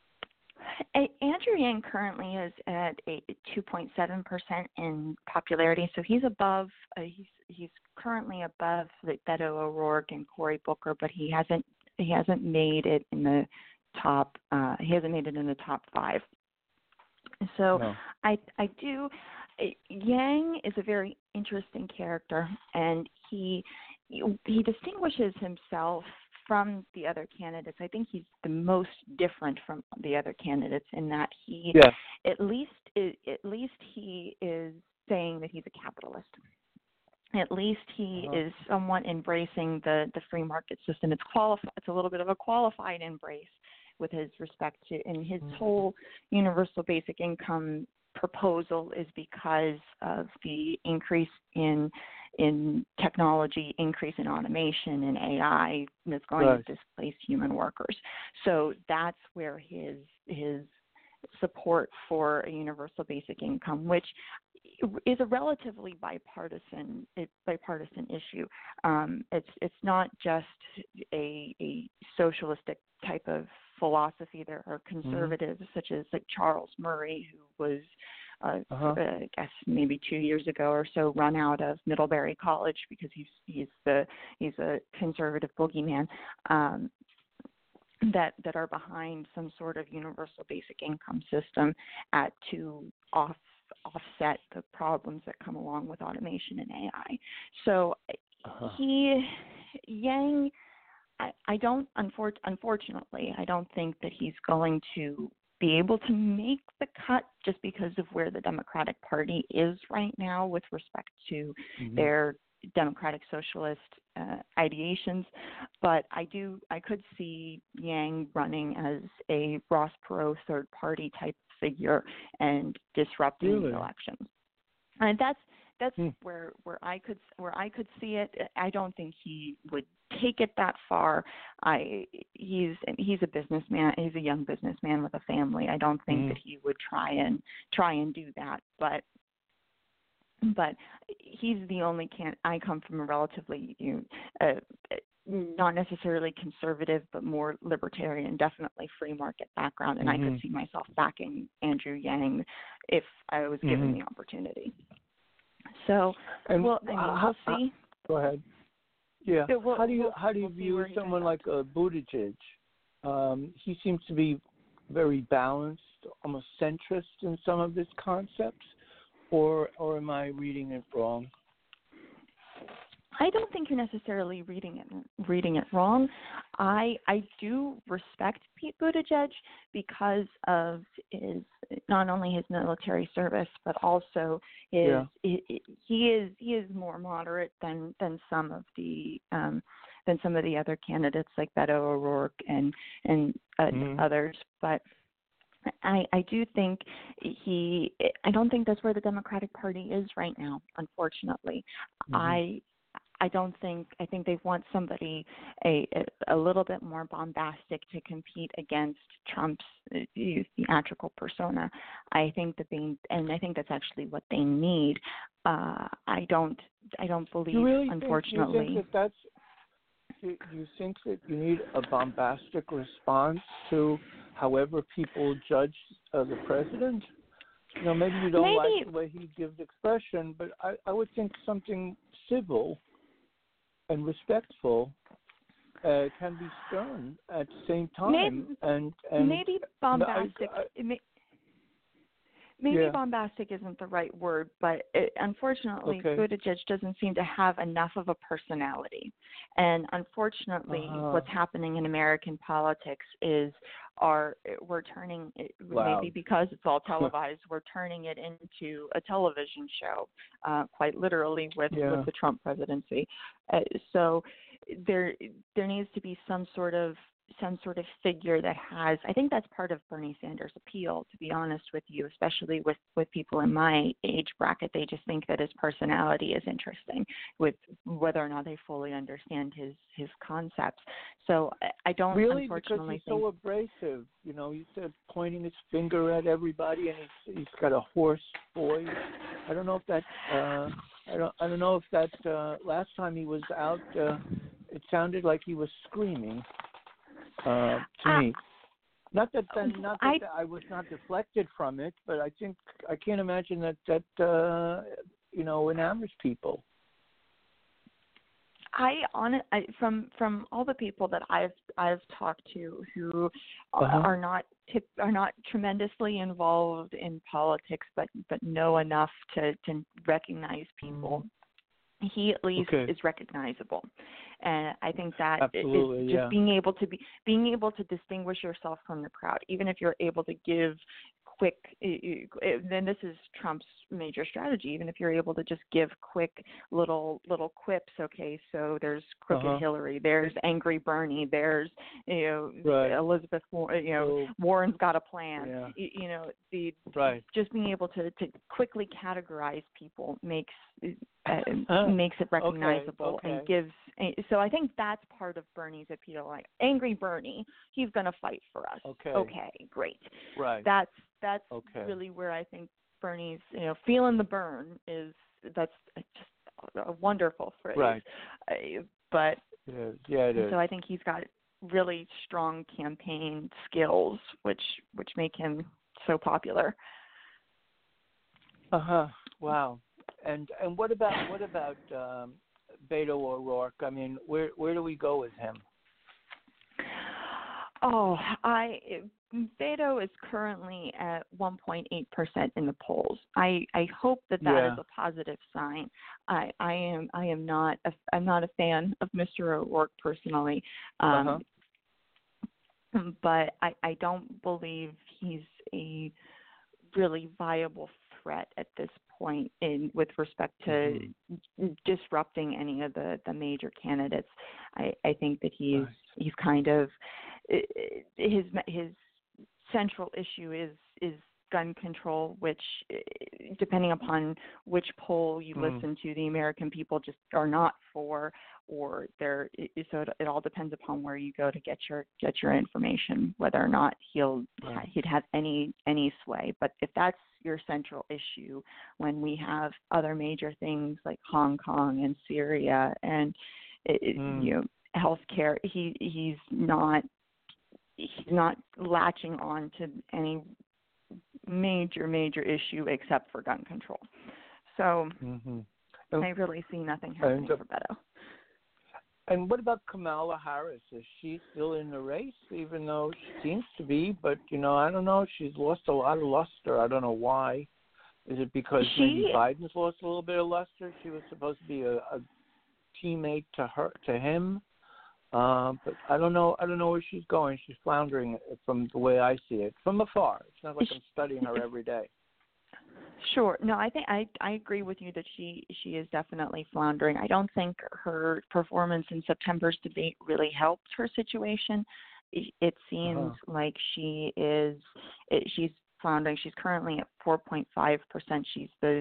Andrew Yang currently is at a two point seven percent in popularity, so he's above. Uh, he's he's currently above like Beto O'Rourke and Cory Booker, but he hasn't he hasn't made it in the top. Uh, he hasn't made it in the top five. So no. I I do. Yang is a very interesting character, and he he distinguishes himself from the other candidates. I think he's the most different from the other candidates in that he, yeah. at least, at least he is saying that he's a capitalist. At least he uh-huh. is somewhat embracing the, the free market system. It's qualified. It's a little bit of a qualified embrace with his respect to, and his mm-hmm. whole universal basic income proposal is because of the increase in in technology, increase in automation and A I that's going right. to displace human workers. So that's where his his support for a universal basic income, which is a relatively bipartisan bipartisan issue. Um, it's it's not just a, a socialistic type of philosophy. There are conservatives mm-hmm. such as like Charles Murray, who was Uh, uh-huh. uh, I guess maybe two years ago or so, run out of Middlebury College because he's he's the he's a conservative boogeyman um, that that are behind some sort of universal basic income system at to off offset the problems that come along with automation and A I. So uh-huh. he Yang, I, I don't unfor- unfortunately I don't think that he's going to be able to make the cut just because of where the Democratic Party is right now with respect to mm-hmm. their democratic socialist uh, ideations. But I do, I could see Yang running as a Ross Perot third party type figure and disrupting really? the elections. And that's that's hmm. where where I could where I could see it. I don't think he would take it that far. I he's he's a businessman. He's a young businessman with a family. I don't think mm-hmm. that he would try and try and do that. But but he's the only can. I come from a relatively you know, uh, not necessarily conservative, but more libertarian, definitely free market background, and mm-hmm. I could see myself backing Andrew Yang if I was given mm-hmm. the opportunity. So, and well, I mean, how, we'll see. Go ahead. Yeah. So we'll, how do you we'll, how do you we'll view someone like uh, Buttigieg? Um, he seems to be very balanced, almost centrist in some of his concepts, or or am I reading it wrong? I don't think you're necessarily reading it reading it wrong. I I do respect Pete Buttigieg because of his not only his military service but also his yeah. he, he is he is more moderate than, than some of the um, than some of the other candidates like Beto O'Rourke and and uh, mm-hmm. others. But I, I do think he. I don't think that's where the Democratic Party is right now. Unfortunately, mm-hmm. I. I don't think I think they want somebody a a little bit more bombastic to compete against Trump's uh, theatrical persona. I think that they and I think that's actually what they need. Uh, I don't I don't believe you really unfortunately. Think, you think that that's do you think that you need a bombastic response to however people judge uh, the president? You know, maybe you don't maybe, like the way he gives expression, but I, I would think something civil and respectful uh, can be stern at the same time. Maybe, and, and maybe bombastic. I, I, it may, maybe yeah. bombastic isn't the right word, but it, unfortunately, okay. Buttigieg doesn't seem to have enough of a personality. And unfortunately, uh-huh. what's happening in American politics is our we're turning it, wow. maybe because it's all televised, we're turning it into a television show, uh, quite literally with, yeah. with the Trump presidency. Uh, so there there needs to be some sort of some sort of figure that has, I think that's part of Bernie Sanders' appeal, to be honest with you, especially with, with people in my age bracket. They just think that his personality is interesting, with whether or not they fully understand his, his concepts. So I don't really, unfortunately because he's think... so abrasive. You know, he's uh, pointing his finger at everybody, and he's he's got a hoarse voice. I don't know if that. Uh, I don't. I don't know if that. Uh, last time he was out, uh, it sounded like he was screaming. Uh, to uh, me, not that then, not that I, I was not deflected from it, but I think I can't imagine that that uh, you know enamors people. I on I, from from all the people that I've I've talked to who uh-huh. are not tip, are not tremendously involved in politics, but but know enough to to recognize people. Mm-hmm. He at least okay. is recognizable, and I think that Absolutely, is just yeah. being able to be being able to distinguish yourself from the crowd, even if you're able to give quick. Then this is Trump's major strategy. Even if you're able to just give quick little little quips. Okay, so there's crooked uh-huh. Hillary, there's angry Bernie, there's you know right. Elizabeth, you know so, Warren's got a plan. Yeah. You, you know the right. just being able to to quickly categorize people makes. Uh, huh. makes it recognizable okay, okay. and gives. So I think that's part of Bernie's appeal. Like angry Bernie, he's going to fight for us. Okay. Okay, great. Right. That's that's okay. really where I think Bernie's, you know, feeling the burn is. That's just a wonderful phrase. Right. Uh, but it is. Yeah, it is. So I think he's got really strong campaign skills, which which make him so popular. Uh huh. Wow. And and what about what about um, Beto O'Rourke? I mean, where where do we go with him? Oh, I Beto is currently at one point eight percent in the polls. I, I hope that that yeah. is a positive sign. I, I am I am not a, I'm not a fan of Mister O'Rourke personally, um, uh-huh. but I, I don't believe he's a really viable threat at this point in with respect to mm-hmm. disrupting any of the, the major candidates. I, I think that he's right. he's kind of his his central issue is is gun control, which depending upon which poll you mm. listen to, the American people just are not for, or they're so it, it all depends upon where you go to get your get your information, whether or not he'll right. he'd have any any sway. But if that's your central issue, when we have other major things like Hong Kong and Syria and it, mm. you know healthcare, he he's not he's not latching on to any major, major issue except for gun control. So mm-hmm. I really see nothing happening and, for Beto. And what about Kamala Harris? Is she still in the race, even though she seems to be? But, you know, I don't know. She's lost a lot of luster. I don't know why. Is it because she, maybe Biden's lost a little bit of luster? She was supposed to be a, a teammate to her, to him. Um, but I don't know. I don't know where she's going. She's floundering from the way I see it, from afar. It's not like I'm studying her every day. Sure. No, I think I I agree with you that she she is definitely floundering. I don't think her performance in September's debate really helped her situation. It, it seems uh-huh. like she is it, she's floundering. She's currently at four point five percent. She's the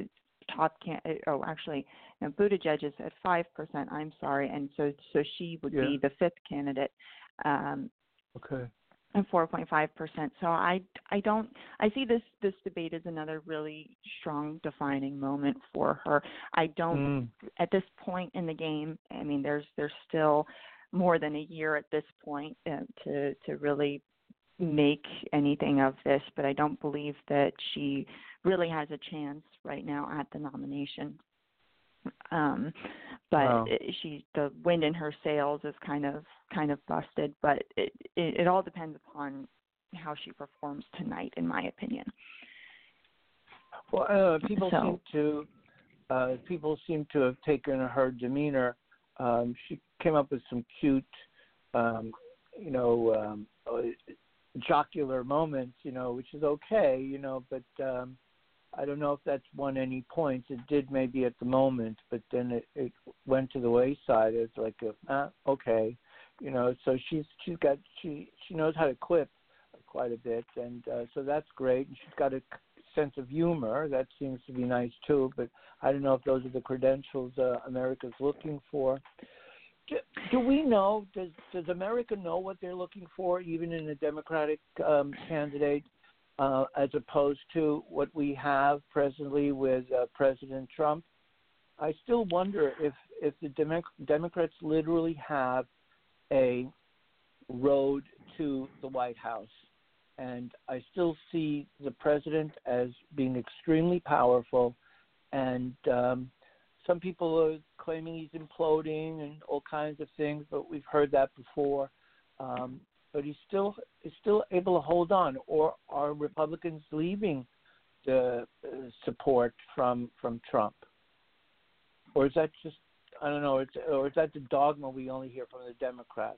top can. Oh, actually, no, Buttigieg is at five percent. I'm sorry, and so so she would Yeah. be the fifth candidate. Um, Okay. and four point five percent. So I, I don't, I see this, this debate as another really strong defining moment for her. I don't, Mm. at this point in the game, I mean, there's, there's still more than a year at this point uh, to, to really make anything of this, but I don't believe that she really has a chance right now at the nomination. Um, but Wow. it, she, the wind in her sails is kind of kind of busted. But it, it it all depends upon how she performs tonight, in my opinion. Well, uh, people So, seem to uh, people seem to have taken her demeanor. Um, she came up with some cute, um, you know, um, uh, jocular moments, you know, which is okay, you know, but. Um, I don't know if that's won any points. It did maybe at the moment, but then it, it went to the wayside. It's like, a, ah, okay, you know. So she's she's got she she knows how to quip quite a bit, and uh, so that's great. And she's got a sense of humor that seems to be nice too. But I don't know if those are the credentials uh, America's looking for. Do, do we know? Does does America know what they're looking for, even in a Democratic um, candidate? Uh, as opposed to what we have presently with uh, President Trump. I still wonder if, if the Demo- Democrats literally have a road to the White House. And I still see the president as being extremely powerful. And um, some people are claiming he's imploding and all kinds of things, but we've heard that before. Um, but he's still is still able to hold on, or are Republicans leaving the uh, support from from Trump, or is that just I don't know, it's, or is that the dogma we only hear from the Democrats?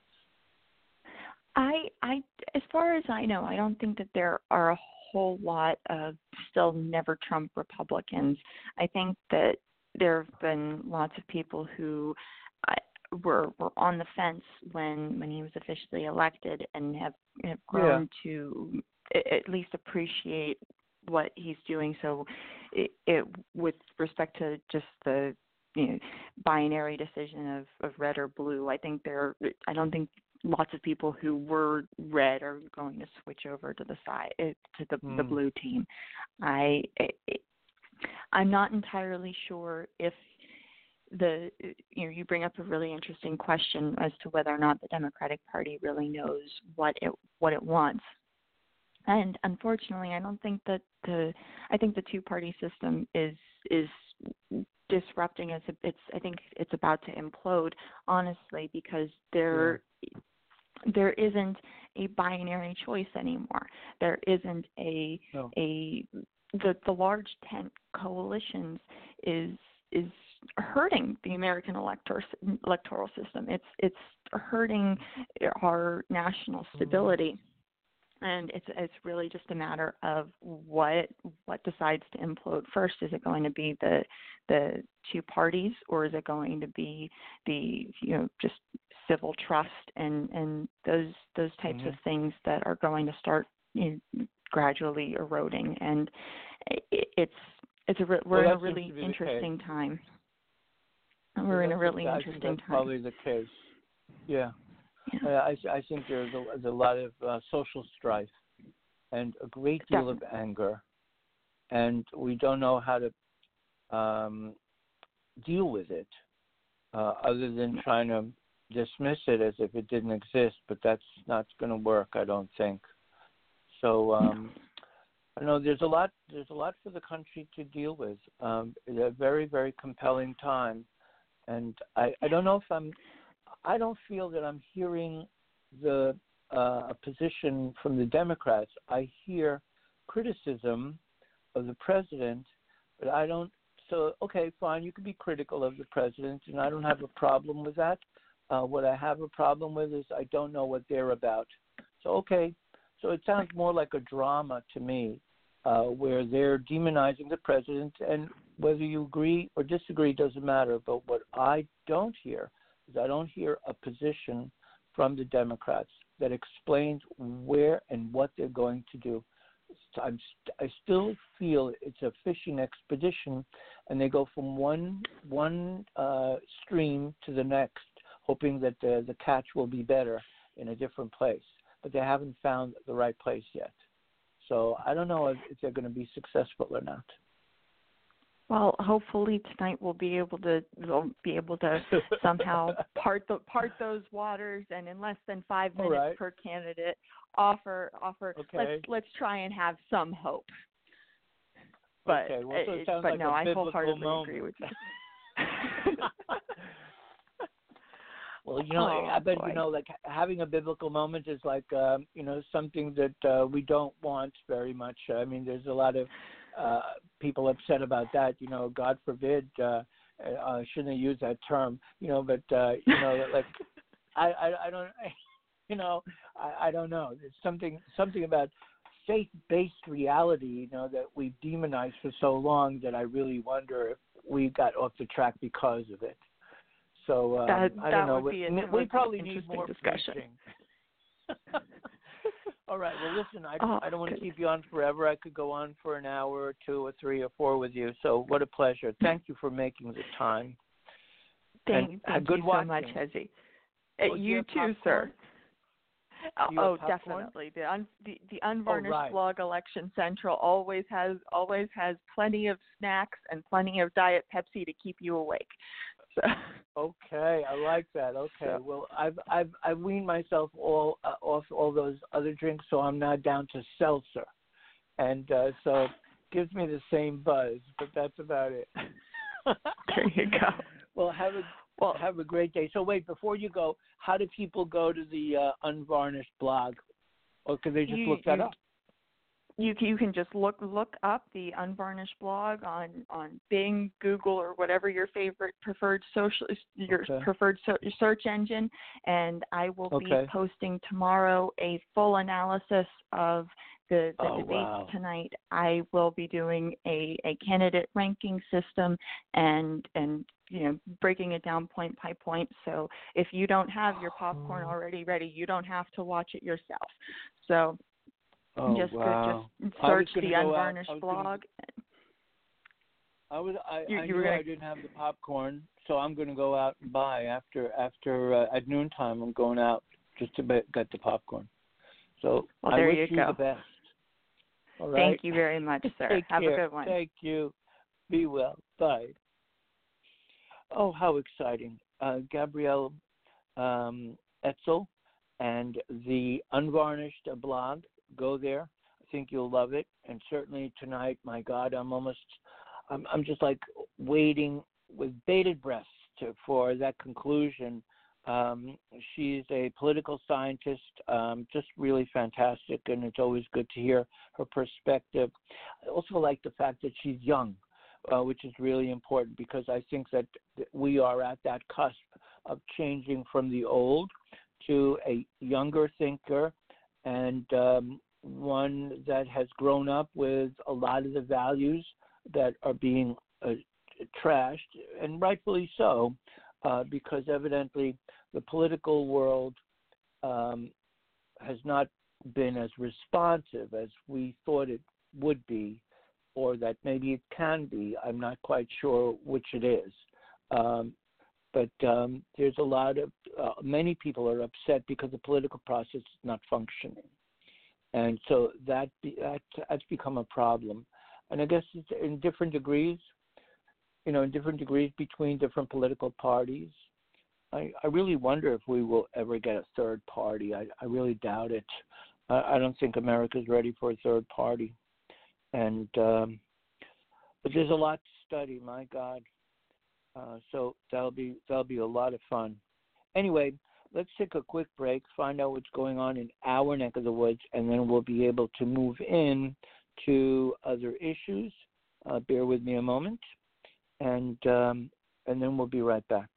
I I as far as I know, I don't think that there are a whole lot of still never Trump Republicans. I think that there have been lots of people who uh, were were on the fence when when he was officially elected and have, have grown yeah. to at least appreciate what he's doing. So it, it with respect to just the you know, binary decision of, of red or blue, I think there I don't think lots of people who were red are going to switch over to the side to the, mm. the blue team. I it, I'm not entirely sure if the you know you bring up a really interesting question as to whether or not the Democratic Party really knows what it what it wants. And unfortunately, I don't think that the I think the two-party system is is disrupting as it's I think it's about to implode, honestly, because there yeah. there isn't a binary choice anymore. There isn't a no. a the the large tent coalitions is is hurting the American elector, electoral system. It's it's hurting our national stability. Mm. And it's it's really just a matter of what what decides to implode first. Is it going to be the the two parties, or is it going to be the you know just civil trust and, and those those types mm-hmm. of things that are going to start you know, gradually eroding? And it, it's it's a re- we're well, in a really interesting time. We're yeah, in a really I interesting think that's time. Probably the case. Yeah. Yeah. I, I think there's a, there's a lot of uh, social strife and a great deal Definitely. of anger, and we don't know how to um, deal with it uh, other than trying to dismiss it as if it didn't exist, but that's not going to work, I don't think. So um, I know there's a lot there's a lot for the country to deal with. Um, it's a very, very compelling time, and I, I don't know if I'm I don't feel that I'm hearing the uh, a position from the Democrats. I hear criticism of the president, but I don't. So, okay, fine, you can be critical of the president, and I don't have a problem with that. Uh, what I have a problem with is I don't know what they're about. So, okay, so it sounds more like a drama to me, uh, where they're demonizing the president, and whether you agree or disagree doesn't matter. But what I don't hear I don't hear a position from the Democrats that explains where and what they're going to do. I'm st- I still feel it's a fishing expedition, and they go from one one uh, stream to the next, hoping that the the catch will be better in a different place. But they haven't found the right place yet. So I don't know if, if they're going to be successful or not. Well, hopefully tonight we'll be able to we'll be able to somehow part the part those waters, and in less than five minutes right. per candidate, offer offer. Okay. Let's let's try and have some hope. But okay. Well, so it sounds but like no, a I wholeheartedly moment. agree with you. Well, you know, oh, I bet boy. you know, like having a biblical moment is like, um, you know, something that uh, we don't want very much. I mean, there's a lot of uh, people upset about that. You know, God forbid, uh, uh, shouldn't have used that term. You know, but uh, you know, like I, I, I don't, you know, I, I don't know. There's something, something about faith-based reality, you know, that we've demonized for so long that I really wonder if we got off the track because of it. So um, that, I don't that know. Would be a, we, we probably need more discussion. All right. Well, listen. I, oh, I don't want good. to keep you on forever. I could go on for an hour or two or three or four with you. So what a pleasure. Thank you for making the time. Thank, and, thank good you watching. so much, Hezi. Oh, you you too, popcorn? sir. You oh, popcorn? definitely. The, un, the the unvarnished oh, right. blog Election Central always has always has plenty of snacks and plenty of Diet Pepsi to keep you awake. So. Okay, I like that. Okay, so. well, I've I've I've weaned myself all uh, off all those other drinks, so I'm now down to seltzer, and uh, so it gives me the same buzz, but that's about it. There you go. Well, have a well have a great day. So wait, before you go, how do people go to the uh, Unvarnished blog, or can they just you, look that you, up? You can, you can just look look up the Unvarnished blog on, on Bing, Google, or whatever your favorite preferred social your okay. preferred so, search engine, and I will okay. be posting tomorrow a full analysis of the, the oh, debates wow. tonight. I will be doing a, a candidate ranking system and and you know breaking it down point by point. So if you don't have your popcorn already ready, you don't have to watch it yourself. So. Oh, just wow. just search the Unvarnished out, blog. Gonna, I was I, you, I you knew gonna... I didn't have the popcorn, so I'm going to go out and buy after after uh, at noontime. I'm going out just to be, get the popcorn. So well, I there wish you, you go. the best. All right. Thank you very much, sir. Take Have care. a good one. Thank you. Be well. Bye. Oh, how exciting! Uh, Gabrielle um, Etzel and the Unvarnished blog. Go there. I think you'll love it. And certainly tonight, my God, I'm almost, I'm, I'm just like waiting with bated breath to, for that conclusion. Um, she's a political scientist, um, just really fantastic, and it's always good to hear her perspective. I also like the fact that she's young, uh, which is really important because I think that we are at that cusp of changing from the old to a younger thinker, and um, one that has grown up with a lot of the values that are being uh, trashed, and rightfully so, uh, because evidently the political world um, has not been as responsive as we thought it would be, or that maybe it can be. I'm not quite sure which it is. Um, But um, there's a lot of, uh, many people are upset because the political process is not functioning. And so that, be, that that's become a problem. And I guess it's in different degrees, you know, in different degrees between different political parties. I, I really wonder if we will ever get a third party. I, I really doubt it. I, I don't think America's ready for a third party. And um, but there's a lot to study, my God. Uh, so that'll be that'll be a lot of fun. Anyway, let's take a quick break, find out what's going on in our neck of the woods, and then we'll be able to move in to other issues. Uh, bear with me a moment, and um, and then we'll be right back.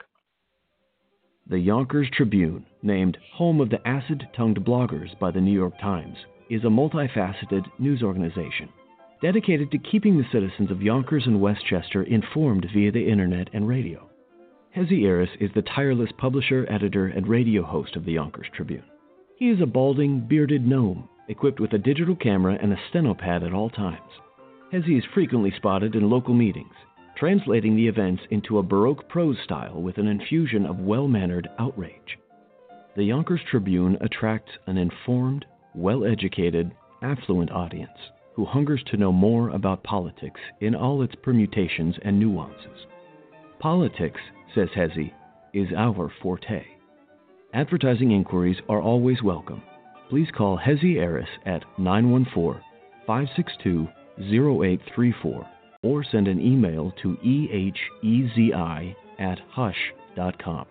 The Yonkers Tribune, named home of the acid-tongued bloggers by the New York Times, is a multifaceted news organization dedicated to keeping the citizens of Yonkers and Westchester informed via the internet and radio. Hezi Aris is the tireless publisher, editor, and radio host of the Yonkers Tribune. He is a balding, bearded gnome, equipped with a digital camera and a stenopad at all times. Hezi is frequently spotted in local meetings, translating the events into a Baroque prose style with an infusion of well-mannered outrage. The Yonkers Tribune attracts an informed, well-educated, affluent audience who hungers to know more about politics in all its permutations and nuances. Politics, says Hezi, is our forte. Advertising inquiries are always welcome. Please call Hezi Aris at nine one four, five six two, zero eight three four or send an email to ehezi at hush dot com.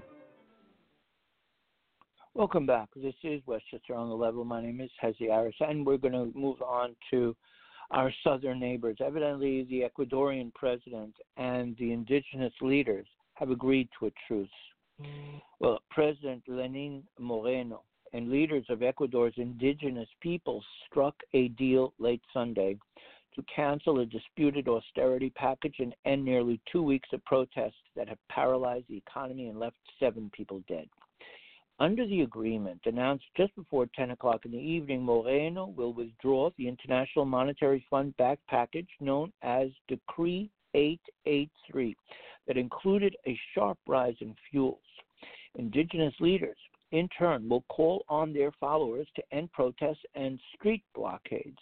Welcome back. This is Westchester on the Level. My name is Hezi Aris, and we're going to move on to our southern neighbors. Evidently, the Ecuadorian president and the indigenous leaders have agreed to a truce. Well, President Lenin Moreno and leaders of Ecuador's indigenous peoples struck a deal late Sunday to cancel a disputed austerity package and end nearly two weeks of protests that have paralyzed the economy and left seven people dead. Under the agreement announced just before ten o'clock in the evening, Moreno will withdraw the International Monetary Fund-backed package known as Decree eight eighty-three that included a sharp rise in fuels. Indigenous leaders, in turn, will call on their followers to end protests and street blockades.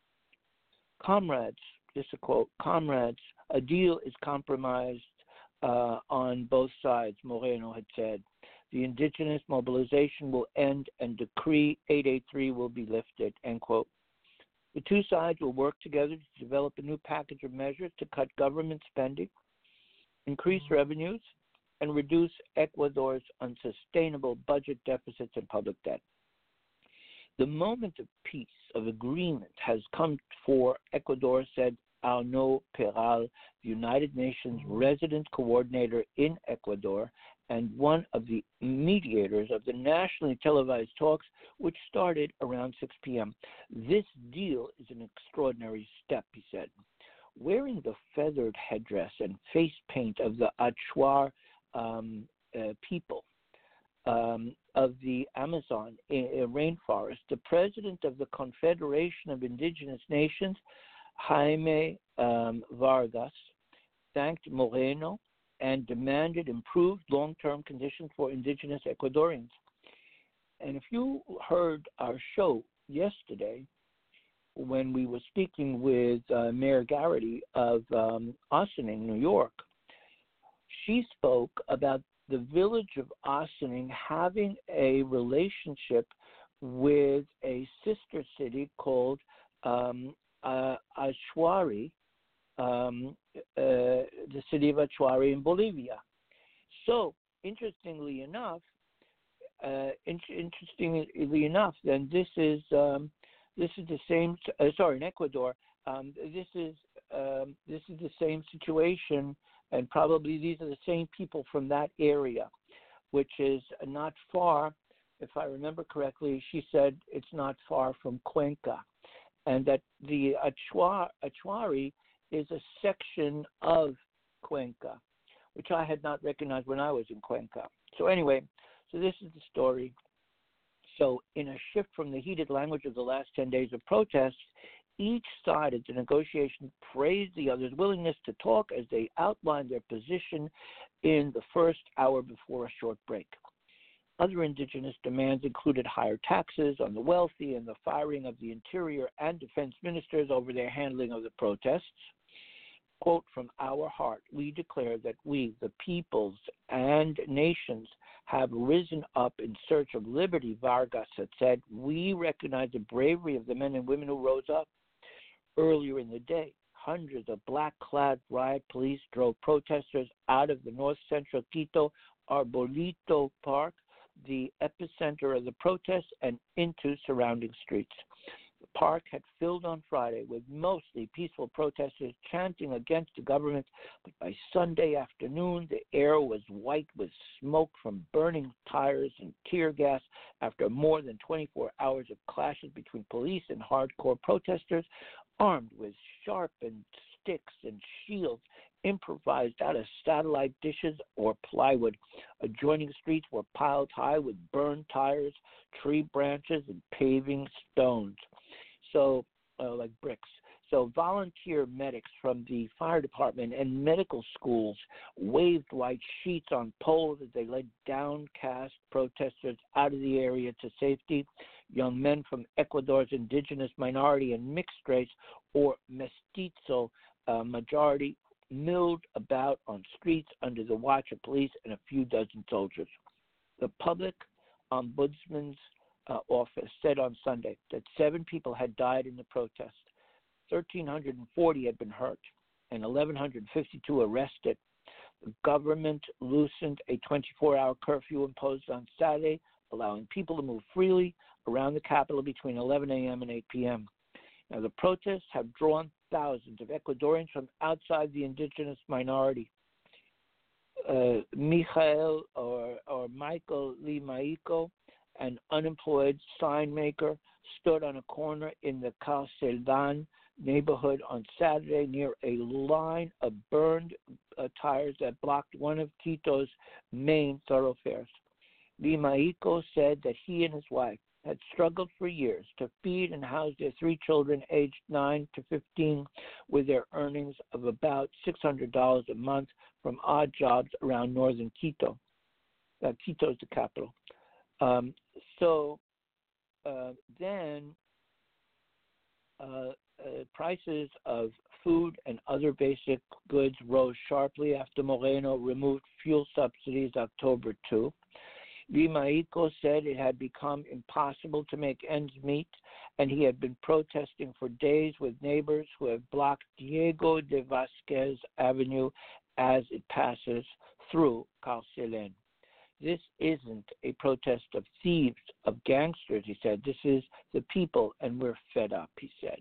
Comrades, this is a quote, comrades, a deal is compromised uh, on both sides, Moreno had said. The indigenous mobilization will end and Decree eight eighty-three will be lifted, end quote. The two sides will work together to develop a new package of measures to cut government spending, increase revenues, and reduce Ecuador's unsustainable budget deficits and public debt. The moment of peace, of agreement, has come for Ecuador, said Arnaud Peral, the United Nations resident coordinator in Ecuador and one of the mediators of the nationally televised talks, which started around six p.m. This deal is an extraordinary step, he said. Wearing the feathered headdress and face paint of the Achuar um, uh, people um, of the Amazon uh, rainforest, the president of the Confederation of Indigenous Nations, Jaime um, Vargas, thanked Moreno and demanded improved long-term conditions for indigenous Ecuadorians. And if you heard our show yesterday, when we were speaking with uh, Mayor Garrity of um, Ossining, New York, she spoke about the village of Ossining having a relationship with a sister city called um, uh, Achuari, um, uh, the city of Achuari in Bolivia. So, interestingly enough, uh, in- interestingly enough, then this is um, this is the same. Uh, sorry, in Ecuador, um, this is um, this is the same situation, and probably these are the same people from that area, which is not far. If I remember correctly, she said it's not far from Cuenca, and that the Achuar, Achuari is a section of Cuenca, which I had not recognized when I was in Cuenca. So anyway, so this is the story. So in a shift from the heated language of the last ten days of protests, each side at the negotiation praised the other's willingness to talk as they outlined their position in the first hour before a short break. Other indigenous demands included higher taxes on the wealthy and the firing of the interior and defense ministers over their handling of the protests. Quote, from our heart, we declare that we, the peoples and nations, have risen up in search of liberty, Vargas had said. We recognize the bravery of the men and women who rose up. Earlier in the day, hundreds of black-clad riot police drove protesters out of the north-central Quito Arbolito Park, the epicenter of the protests, and into surrounding streets. The park had filled on Friday with mostly peaceful protesters chanting against the government, but by Sunday afternoon, the air was white with smoke from burning tires and tear gas after more than twenty-four hours of clashes between police and hardcore protesters, armed with sharpened sticks and shields improvised out of satellite dishes or plywood. Adjoining streets were piled high with burned tires, tree branches, and paving stones, so uh, like bricks. So volunteer medics from the fire department and medical schools waved white sheets on poles as they led downcast protesters out of the area to safety. Young men from Ecuador's indigenous minority and mixed race, or mestizo uh, majority, milled about on streets under the watch of police and a few dozen soldiers. The public ombudsman's uh, office said on Sunday that seven people had died in the protest. one thousand three hundred forty had been hurt and one thousand one hundred fifty-two arrested. The government loosened a twenty-four hour curfew imposed on Saturday, allowing people to move freely around the capital between eleven a.m. and eight p.m. Now, the protests have drawn thousands of Ecuadorians from outside the indigenous minority. Uh, Michael or, or Michael Limaico, an unemployed sign maker, stood on a corner in the Calcedan neighborhood on Saturday near a line of burned uh, tires that blocked one of Quito's main thoroughfares. Limaico said that he and his wife had struggled for years to feed and house their three children aged nine to fifteen with their earnings of about six hundred dollars a month from odd jobs around northern Quito. Uh, Quito is the capital. Um, so uh, then uh, uh, prices of food and other basic goods rose sharply after Moreno removed fuel subsidies October second. Limaico said it had become impossible to make ends meet, and he had been protesting for days with neighbors who have blocked Diego de Vasquez Avenue as it passes through Calcelan. This isn't a protest of thieves, of gangsters, he said. This is the people, and we're fed up, he said.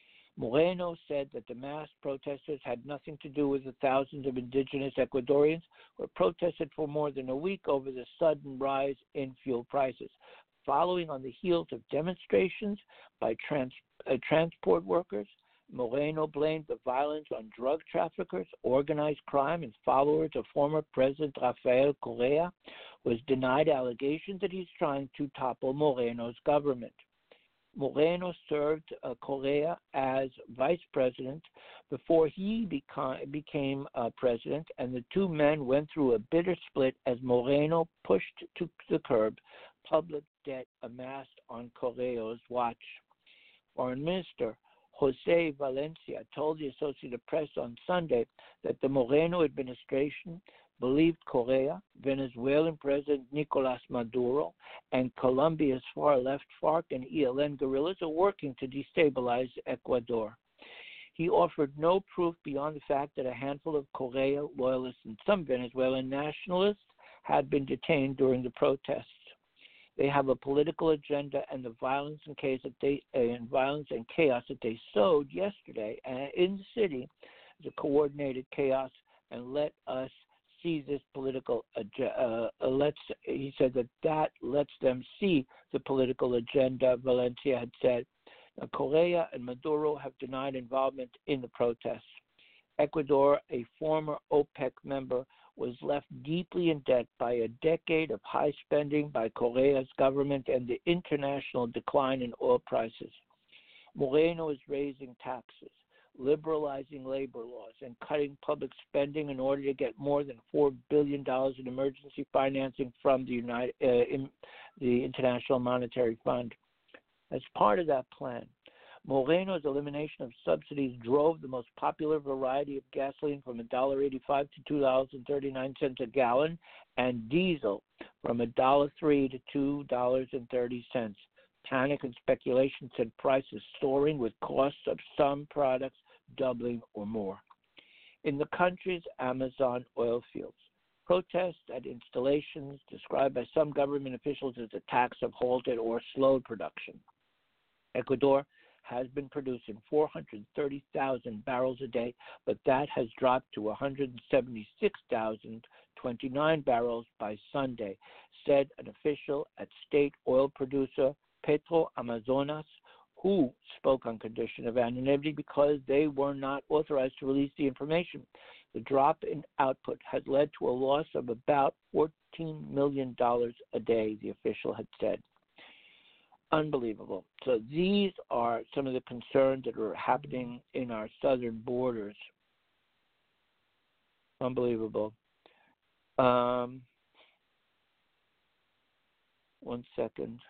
Moreno said that the mass protesters had nothing to do with the thousands of indigenous Ecuadorians who protested for more than a week over the sudden rise in fuel prices, following on the heels of demonstrations by trans, uh, transport workers. Moreno blamed the violence on drug traffickers, organized crime, and followers of former President Rafael Correa, who was denied allegations that he's trying to topple Moreno's government. Moreno served uh, Correa as vice president before he beca- became uh, president, and the two men went through a bitter split as Moreno pushed to the curb public debt amassed on Correa's watch. Foreign Minister Jose Valencia told the Associated Press on Sunday that the Moreno administration believed Correa, Venezuelan President Nicolas Maduro, and Colombia's far-left FARC and E L N guerrillas are working to destabilize Ecuador. He offered no proof beyond the fact that a handful of Correa loyalists and some Venezuelan nationalists had been detained during the protests. They have a political agenda, and the violence and chaos that they and violence and chaos that they sowed yesterday in the city is a coordinated chaos. And let us see this political uh, uh, let's. He said that that lets them see the political agenda. Valencia had said. Now, Correa and Maduro have denied involvement in the protests. Ecuador, a former OPEC member, was left deeply in debt by a decade of high spending by Correa's government and the international decline in oil prices. Moreno is raising taxes, liberalizing labor laws, and cutting public spending in order to get more than four billion dollars in emergency financing from the, United, uh, in the International Monetary Fund. As part of that plan, Moreno's elimination of subsidies drove the most popular variety of gasoline from one dollar and eighty-five cents to two dollars and thirty-nine cents a gallon, and diesel from one dollar and three cents to two dollars and thirty cents. Panic and speculation sent prices soaring, with costs of some products doubling or more. In the country's Amazon oil fields, protests at installations described by some government officials as attacks have halted or slowed production. Ecuador has been producing four hundred thirty thousand barrels a day, but that has dropped to one hundred seventy-six thousand twenty-nine barrels by Sunday, said an official at state oil producer Petro Amazonas, who spoke on condition of anonymity because they were not authorized to release the information. The drop in output has led to a loss of about fourteen million dollars a day, the official had said. Unbelievable. So these are some of the concerns that are happening in our southern borders. Unbelievable. Um, one second.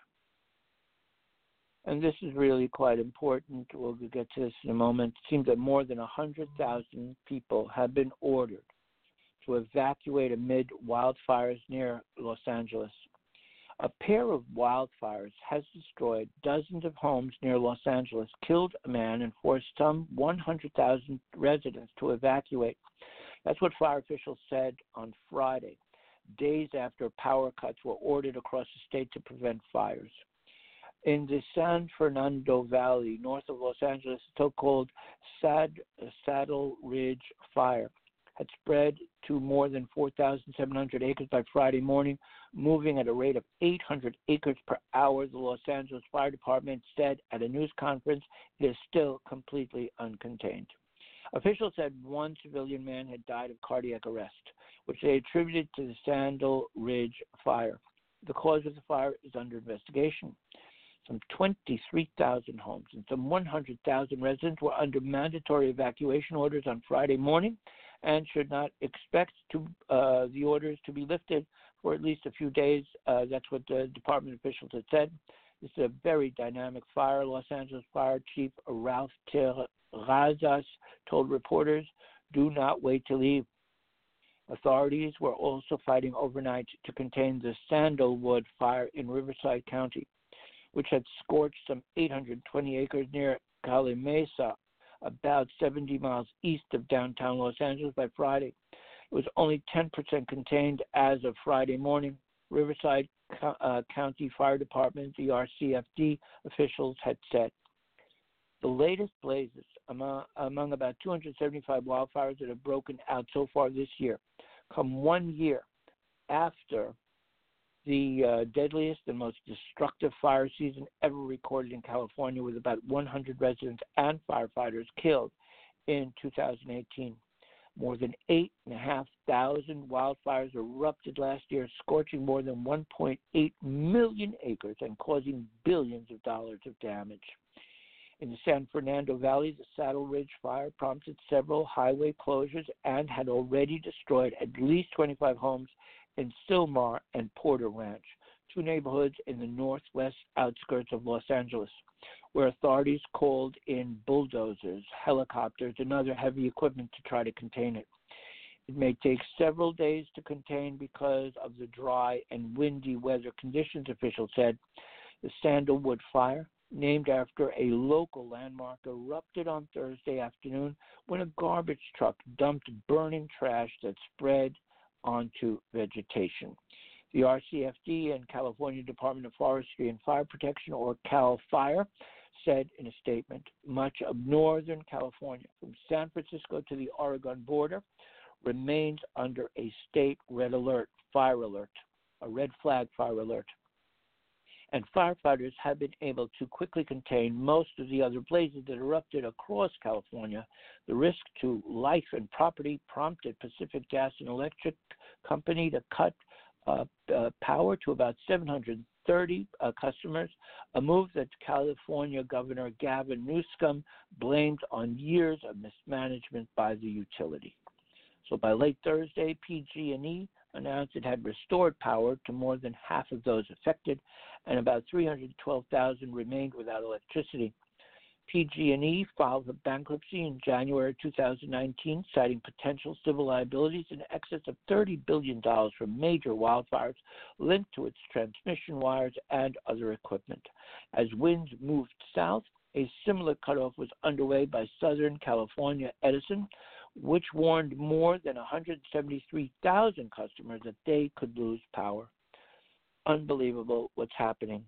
And this is really quite important. We'll get to this in a moment. It seems that more than one hundred thousand people have been ordered to evacuate amid wildfires near Los Angeles. A pair of wildfires has destroyed dozens of homes near Los Angeles, killed a man, and forced some one hundred thousand residents to evacuate. That's what fire officials said on Friday, days after power cuts were ordered across the state to prevent fires. In the San Fernando Valley, north of Los Angeles, the so-called Sad, Saddle Ridge Fire had spread to more than four thousand seven hundred acres by Friday morning, moving at a rate of eight hundred acres per hour. The Los Angeles Fire Department said at a news conference it is still completely uncontained. Officials said one civilian man had died of cardiac arrest, which they attributed to the Saddle Ridge Fire. The cause of the fire is under investigation. Some twenty-three thousand homes and some one hundred thousand residents were under mandatory evacuation orders on Friday morning and should not expect to uh, the orders to be lifted for at least a few days. Uh, that's what the department officials had said. This is a very dynamic fire. Los Angeles Fire Chief Ralph Terrazas told reporters, "Do not wait to leave." Authorities were also fighting overnight to contain the Sandalwood Fire in Riverside County, which had scorched some eight hundred twenty acres near Calle Mesa, about seventy miles east of downtown Los Angeles by Friday. It was only ten percent contained as of Friday morning. Riverside uh, County Fire Department, the R C F D officials had said. The latest blazes among, among about two hundred seventy-five wildfires that have broken out so far this year come one year after the uh, deadliest and most destructive fire season ever recorded in California, with about one hundred residents and firefighters killed in two thousand eighteen. More than eight thousand five hundred wildfires erupted last year, scorching more than one point eight million acres and causing billions of dollars of damage. In the San Fernando Valley, the Saddle Ridge Fire prompted several highway closures and had already destroyed at least twenty-five homes in Sylmar and Porter Ranch, two neighborhoods in the northwest outskirts of Los Angeles, where authorities called in bulldozers, helicopters, and other heavy equipment to try to contain it. It may take several days to contain because of the dry and windy weather conditions, officials said. The Sandalwood Fire, named after a local landmark, erupted on Thursday afternoon when a garbage truck dumped burning trash that spread onto vegetation. The R C F D and California Department of Forestry and Fire Protection, or CAL FIRE, said in a statement, much of Northern California, from San Francisco to the Oregon border, remains under a state red alert, fire alert, a red flag fire alert. And firefighters have been able to quickly contain most of the other blazes that erupted across California. The risk to life and property prompted Pacific Gas and Electric Company to cut uh, uh, power to about seven hundred thirty uh, customers, a move that California Governor Gavin Newsom blamed on years of mismanagement by the utility. So by late Thursday, P G and E announced it had restored power to more than half of those affected, and about three hundred twelve thousand remained without electricity. P G and E filed for bankruptcy in January two thousand nineteen, citing potential civil liabilities in excess of thirty billion dollars from major wildfires linked to its transmission wires and other equipment. As winds moved south, a similar cutoff was underway by Southern California Edison, which warned more than one hundred seventy-three thousand customers that they could lose power. Unbelievable what's happening.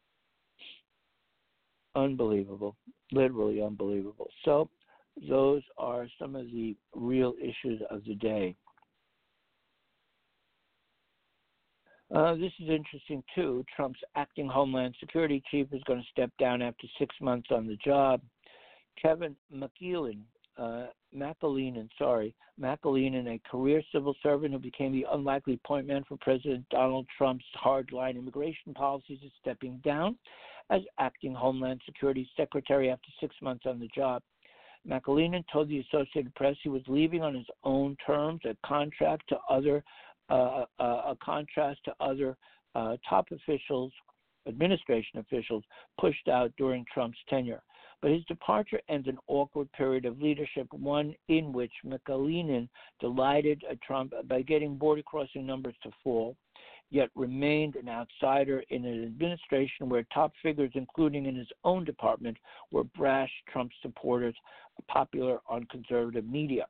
Unbelievable, literally unbelievable. So those are some of the real issues of the day. Uh, this is interesting, too. Trump's acting Homeland Security chief is going to step down after six months on the job. Kevin McAleenan, uh, McAleenan, sorry, McAleenan, a career civil servant who became the unlikely point man for President Donald Trump's hardline immigration policies, is stepping down as acting Homeland Security secretary after six months on the job. McAleenan told the Associated Press he was leaving on his own terms, a contract to other, uh, uh, a contrast to other uh, top officials, administration officials, pushed out during Trump's tenure. But his departure ends an awkward period of leadership, one in which McAleenan delighted Trump by getting border crossing numbers to fall, yet remained an outsider in an administration where top figures, including in his own department, were brash Trump supporters, popular on conservative media.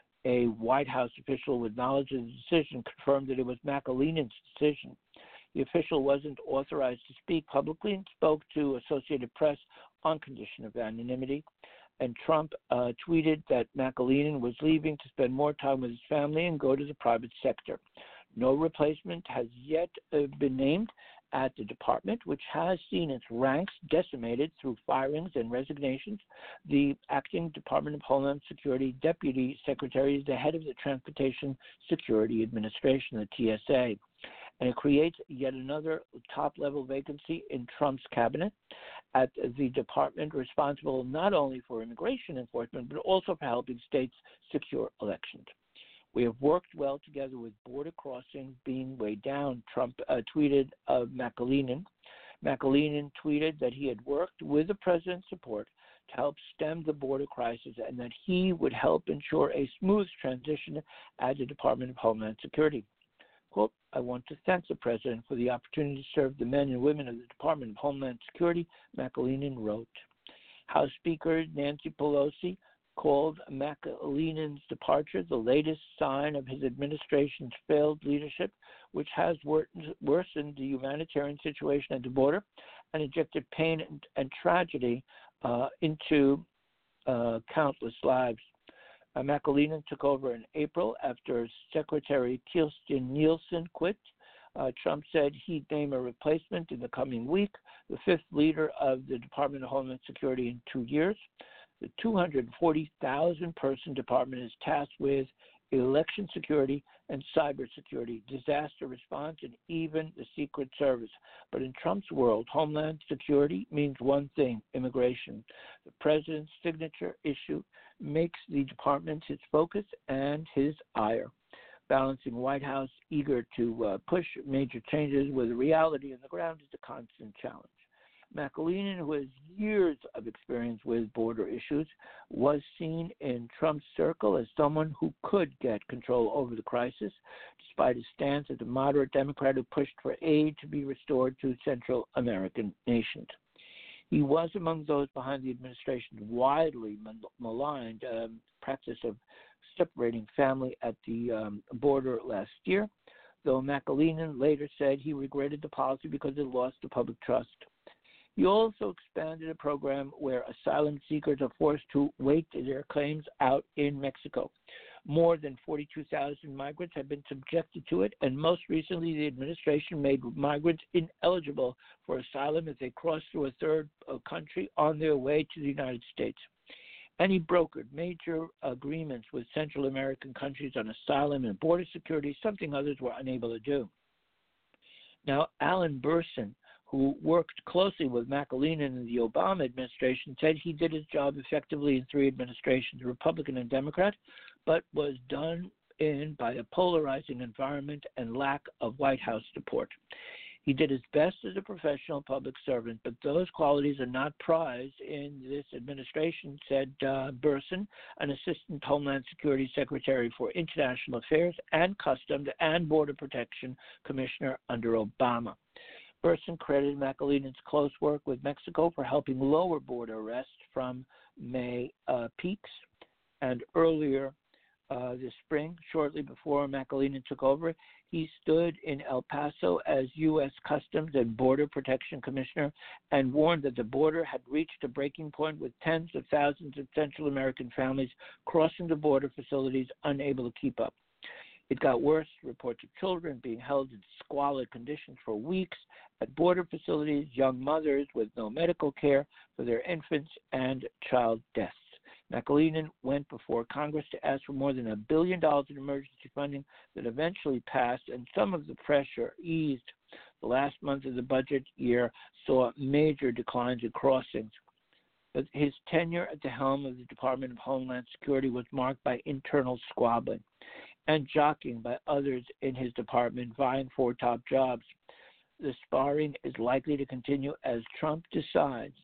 A White House official with knowledge of the decision confirmed that it was McAleenan's decision. The official wasn't authorized to speak publicly and spoke to Associated Press on condition of anonymity. And Trump uh, tweeted that McAleenan was leaving to spend more time with his family and go to the private sector. No replacement has yet uh, been named at the department, which has seen its ranks decimated through firings and resignations. The acting Department of Homeland Security Deputy Secretary is the head of the Transportation Security Administration, the T S A. And it creates yet another top-level vacancy in Trump's cabinet at the department, responsible not only for immigration enforcement, but also for helping states secure elections. We have worked well together with border crossings being way down, Trump uh, tweeted of McAleenan. McAleenan tweeted that he had worked with the president's support to help stem the border crisis and that he would help ensure a smooth transition at the Department of Homeland Security. Quote, I want to thank the President for the opportunity to serve the men and women of the Department of Homeland Security, McAleenan wrote. House Speaker Nancy Pelosi called McAleenan's departure the latest sign of his administration's failed leadership, which has worsened the humanitarian situation at the border and injected pain and, and tragedy uh, into uh, countless lives. Uh, McAleenan took over in April after Secretary Kirstjen Nielsen quit. Uh, Trump said he'd name a replacement in the coming week, the fifth leader of the Department of Homeland Security in two years. The two hundred forty thousand person department is tasked with election security and cybersecurity, disaster response, and even the Secret Service. But in Trump's world, Homeland Security means one thing, immigration. The president's signature issue makes the department his focus and his ire, balancing White House eager to uh, push major changes with the reality on the ground is a constant challenge. McAleenan, who has years of experience with border issues, was seen in Trump's circle as someone who could get control over the crisis, despite his stance as a moderate Democrat who pushed for aid to be restored to Central American nations. He was among those behind the administration's widely maligned um, practice of separating family at the um, border last year, though McAleenan later said he regretted the policy because it lost the public trust. He also expanded a program where asylum seekers are forced to wait their claims out in Mexico. More than forty-two thousand migrants have been subjected to it, and most recently the administration made migrants ineligible for asylum if they cross through a third country on their way to the United States. And he brokered major agreements with Central American countries on asylum and border security, something others were unable to do. Now, Alan Bersin, who worked closely with McAleenan in the Obama administration, said he did his job effectively in three administrations, Republican and Democrat, but was done in by a polarizing environment and lack of White House support. He did his best as a professional public servant, but those qualities are not prized in this administration, said uh, Bersin, an assistant Homeland Security Secretary for International Affairs and Customs and Border Protection Commissioner under Obama. Bersin credited McAleenan's close work with Mexico for helping lower border arrests from May uh, peaks. And earlier uh, this spring, shortly before McAleenan took over, he stood in El Paso as U S Customs and Border Protection Commissioner and warned that the border had reached a breaking point with tens of thousands of Central American families crossing the border facilities unable to keep up. It got worse. Reports of children being held in squalid conditions for weeks at border facilities, young mothers with no medical care for their infants, and child deaths. McAleenan went before Congress to ask for more than a billion dollars in emergency funding that eventually passed, and some of the pressure eased. The last month of the budget year saw major declines in crossings. But his tenure at the helm of the Department of Homeland Security was marked by internal squabbling and jockeying by others in his department vying for top jobs. The sparring is likely to continue as Trump decides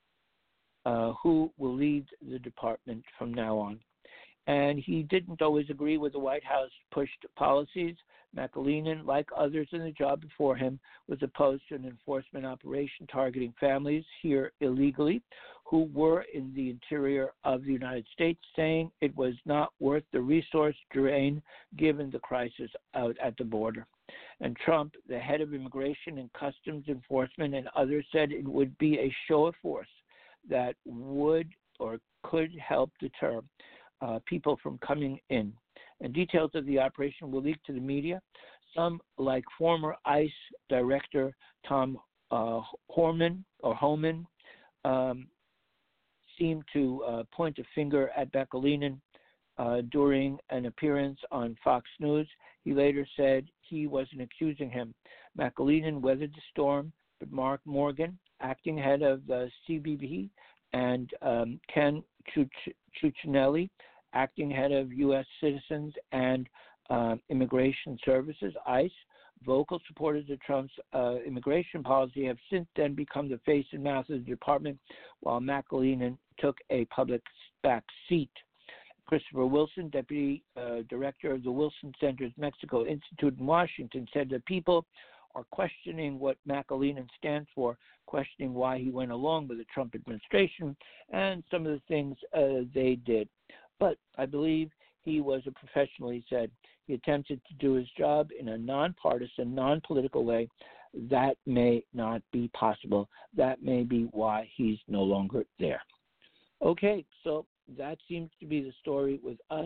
uh, who will lead the department from now on. And he didn't always agree with the White House-pushed policies. McAleenan, like others in the job before him, was opposed to an enforcement operation targeting families here illegally who were in the interior of the United States, saying it was not worth the resource drain given the crisis out at the border. And Trump, the head of Immigration and Customs Enforcement, and others said it would be a show of force that would or could help deter uh, people from coming in. And details of the operation were leaked to the media. Some, like former ICE Director Tom uh, Horman or Homan, um, seemed to uh, point a finger at McAleenan uh, during an appearance on Fox News. He later said he wasn't accusing him. McAleenan weathered the storm, but Mark Morgan, acting head of the C B P, and um, Ken Cuccinelli, acting head of U S Citizens and uh, Immigration Services, ICE, vocal supporters of Trump's uh, immigration policy, have since then become the face and mouth of the department, while McAleenan took a public back seat. Christopher Wilson, deputy uh, director of the Wilson Center's Mexico Institute in Washington, said that people are questioning what McAleenan stands for, questioning why he went along with the Trump administration and some of the things uh, they did. But I believe he was a professional, he said. He attempted to do his job in a nonpartisan, non-political way. That may not be possible. That may be why he's no longer there. Okay, so that seems to be the story with us.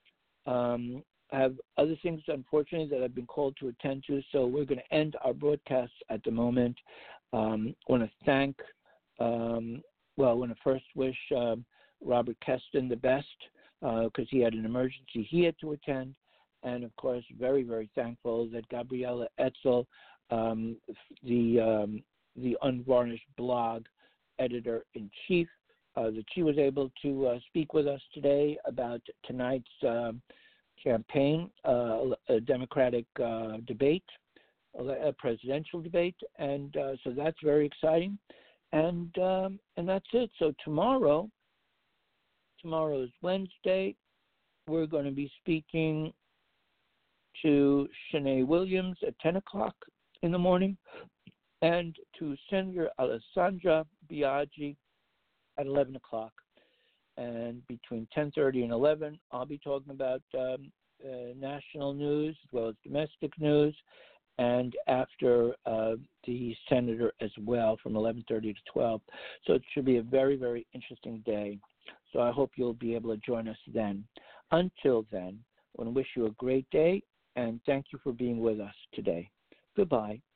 Um, I have other things, unfortunately, that I've been called to attend to, so we're going to end our broadcast at the moment. Um, I want to thank, um, well, I want to first wish um, Robert Keston the best, because uh, he had an emergency he had to attend, and of course very, very thankful that Gabriella Etzel, um, the um, the Unvarnished blog editor-in-chief, uh, that she was able to uh, speak with us today about tonight's um, campaign, uh, a Democratic uh, debate, a presidential debate, and uh, so that's very exciting, and um, and that's it. So tomorrow. Tomorrow is Wednesday. We're going to be speaking to Shanae Williams at ten o'clock in the morning and to Senator Alessandra Biaggi at eleven o'clock. And between ten thirty and eleven, I'll be talking about um, uh, national news as well as domestic news, and after uh, the senator as well from eleven thirty to twelve. So it should be a very, very interesting day. So I hope you'll be able to join us then. Until then, I want to wish you a great day, and thank you for being with us today. Goodbye.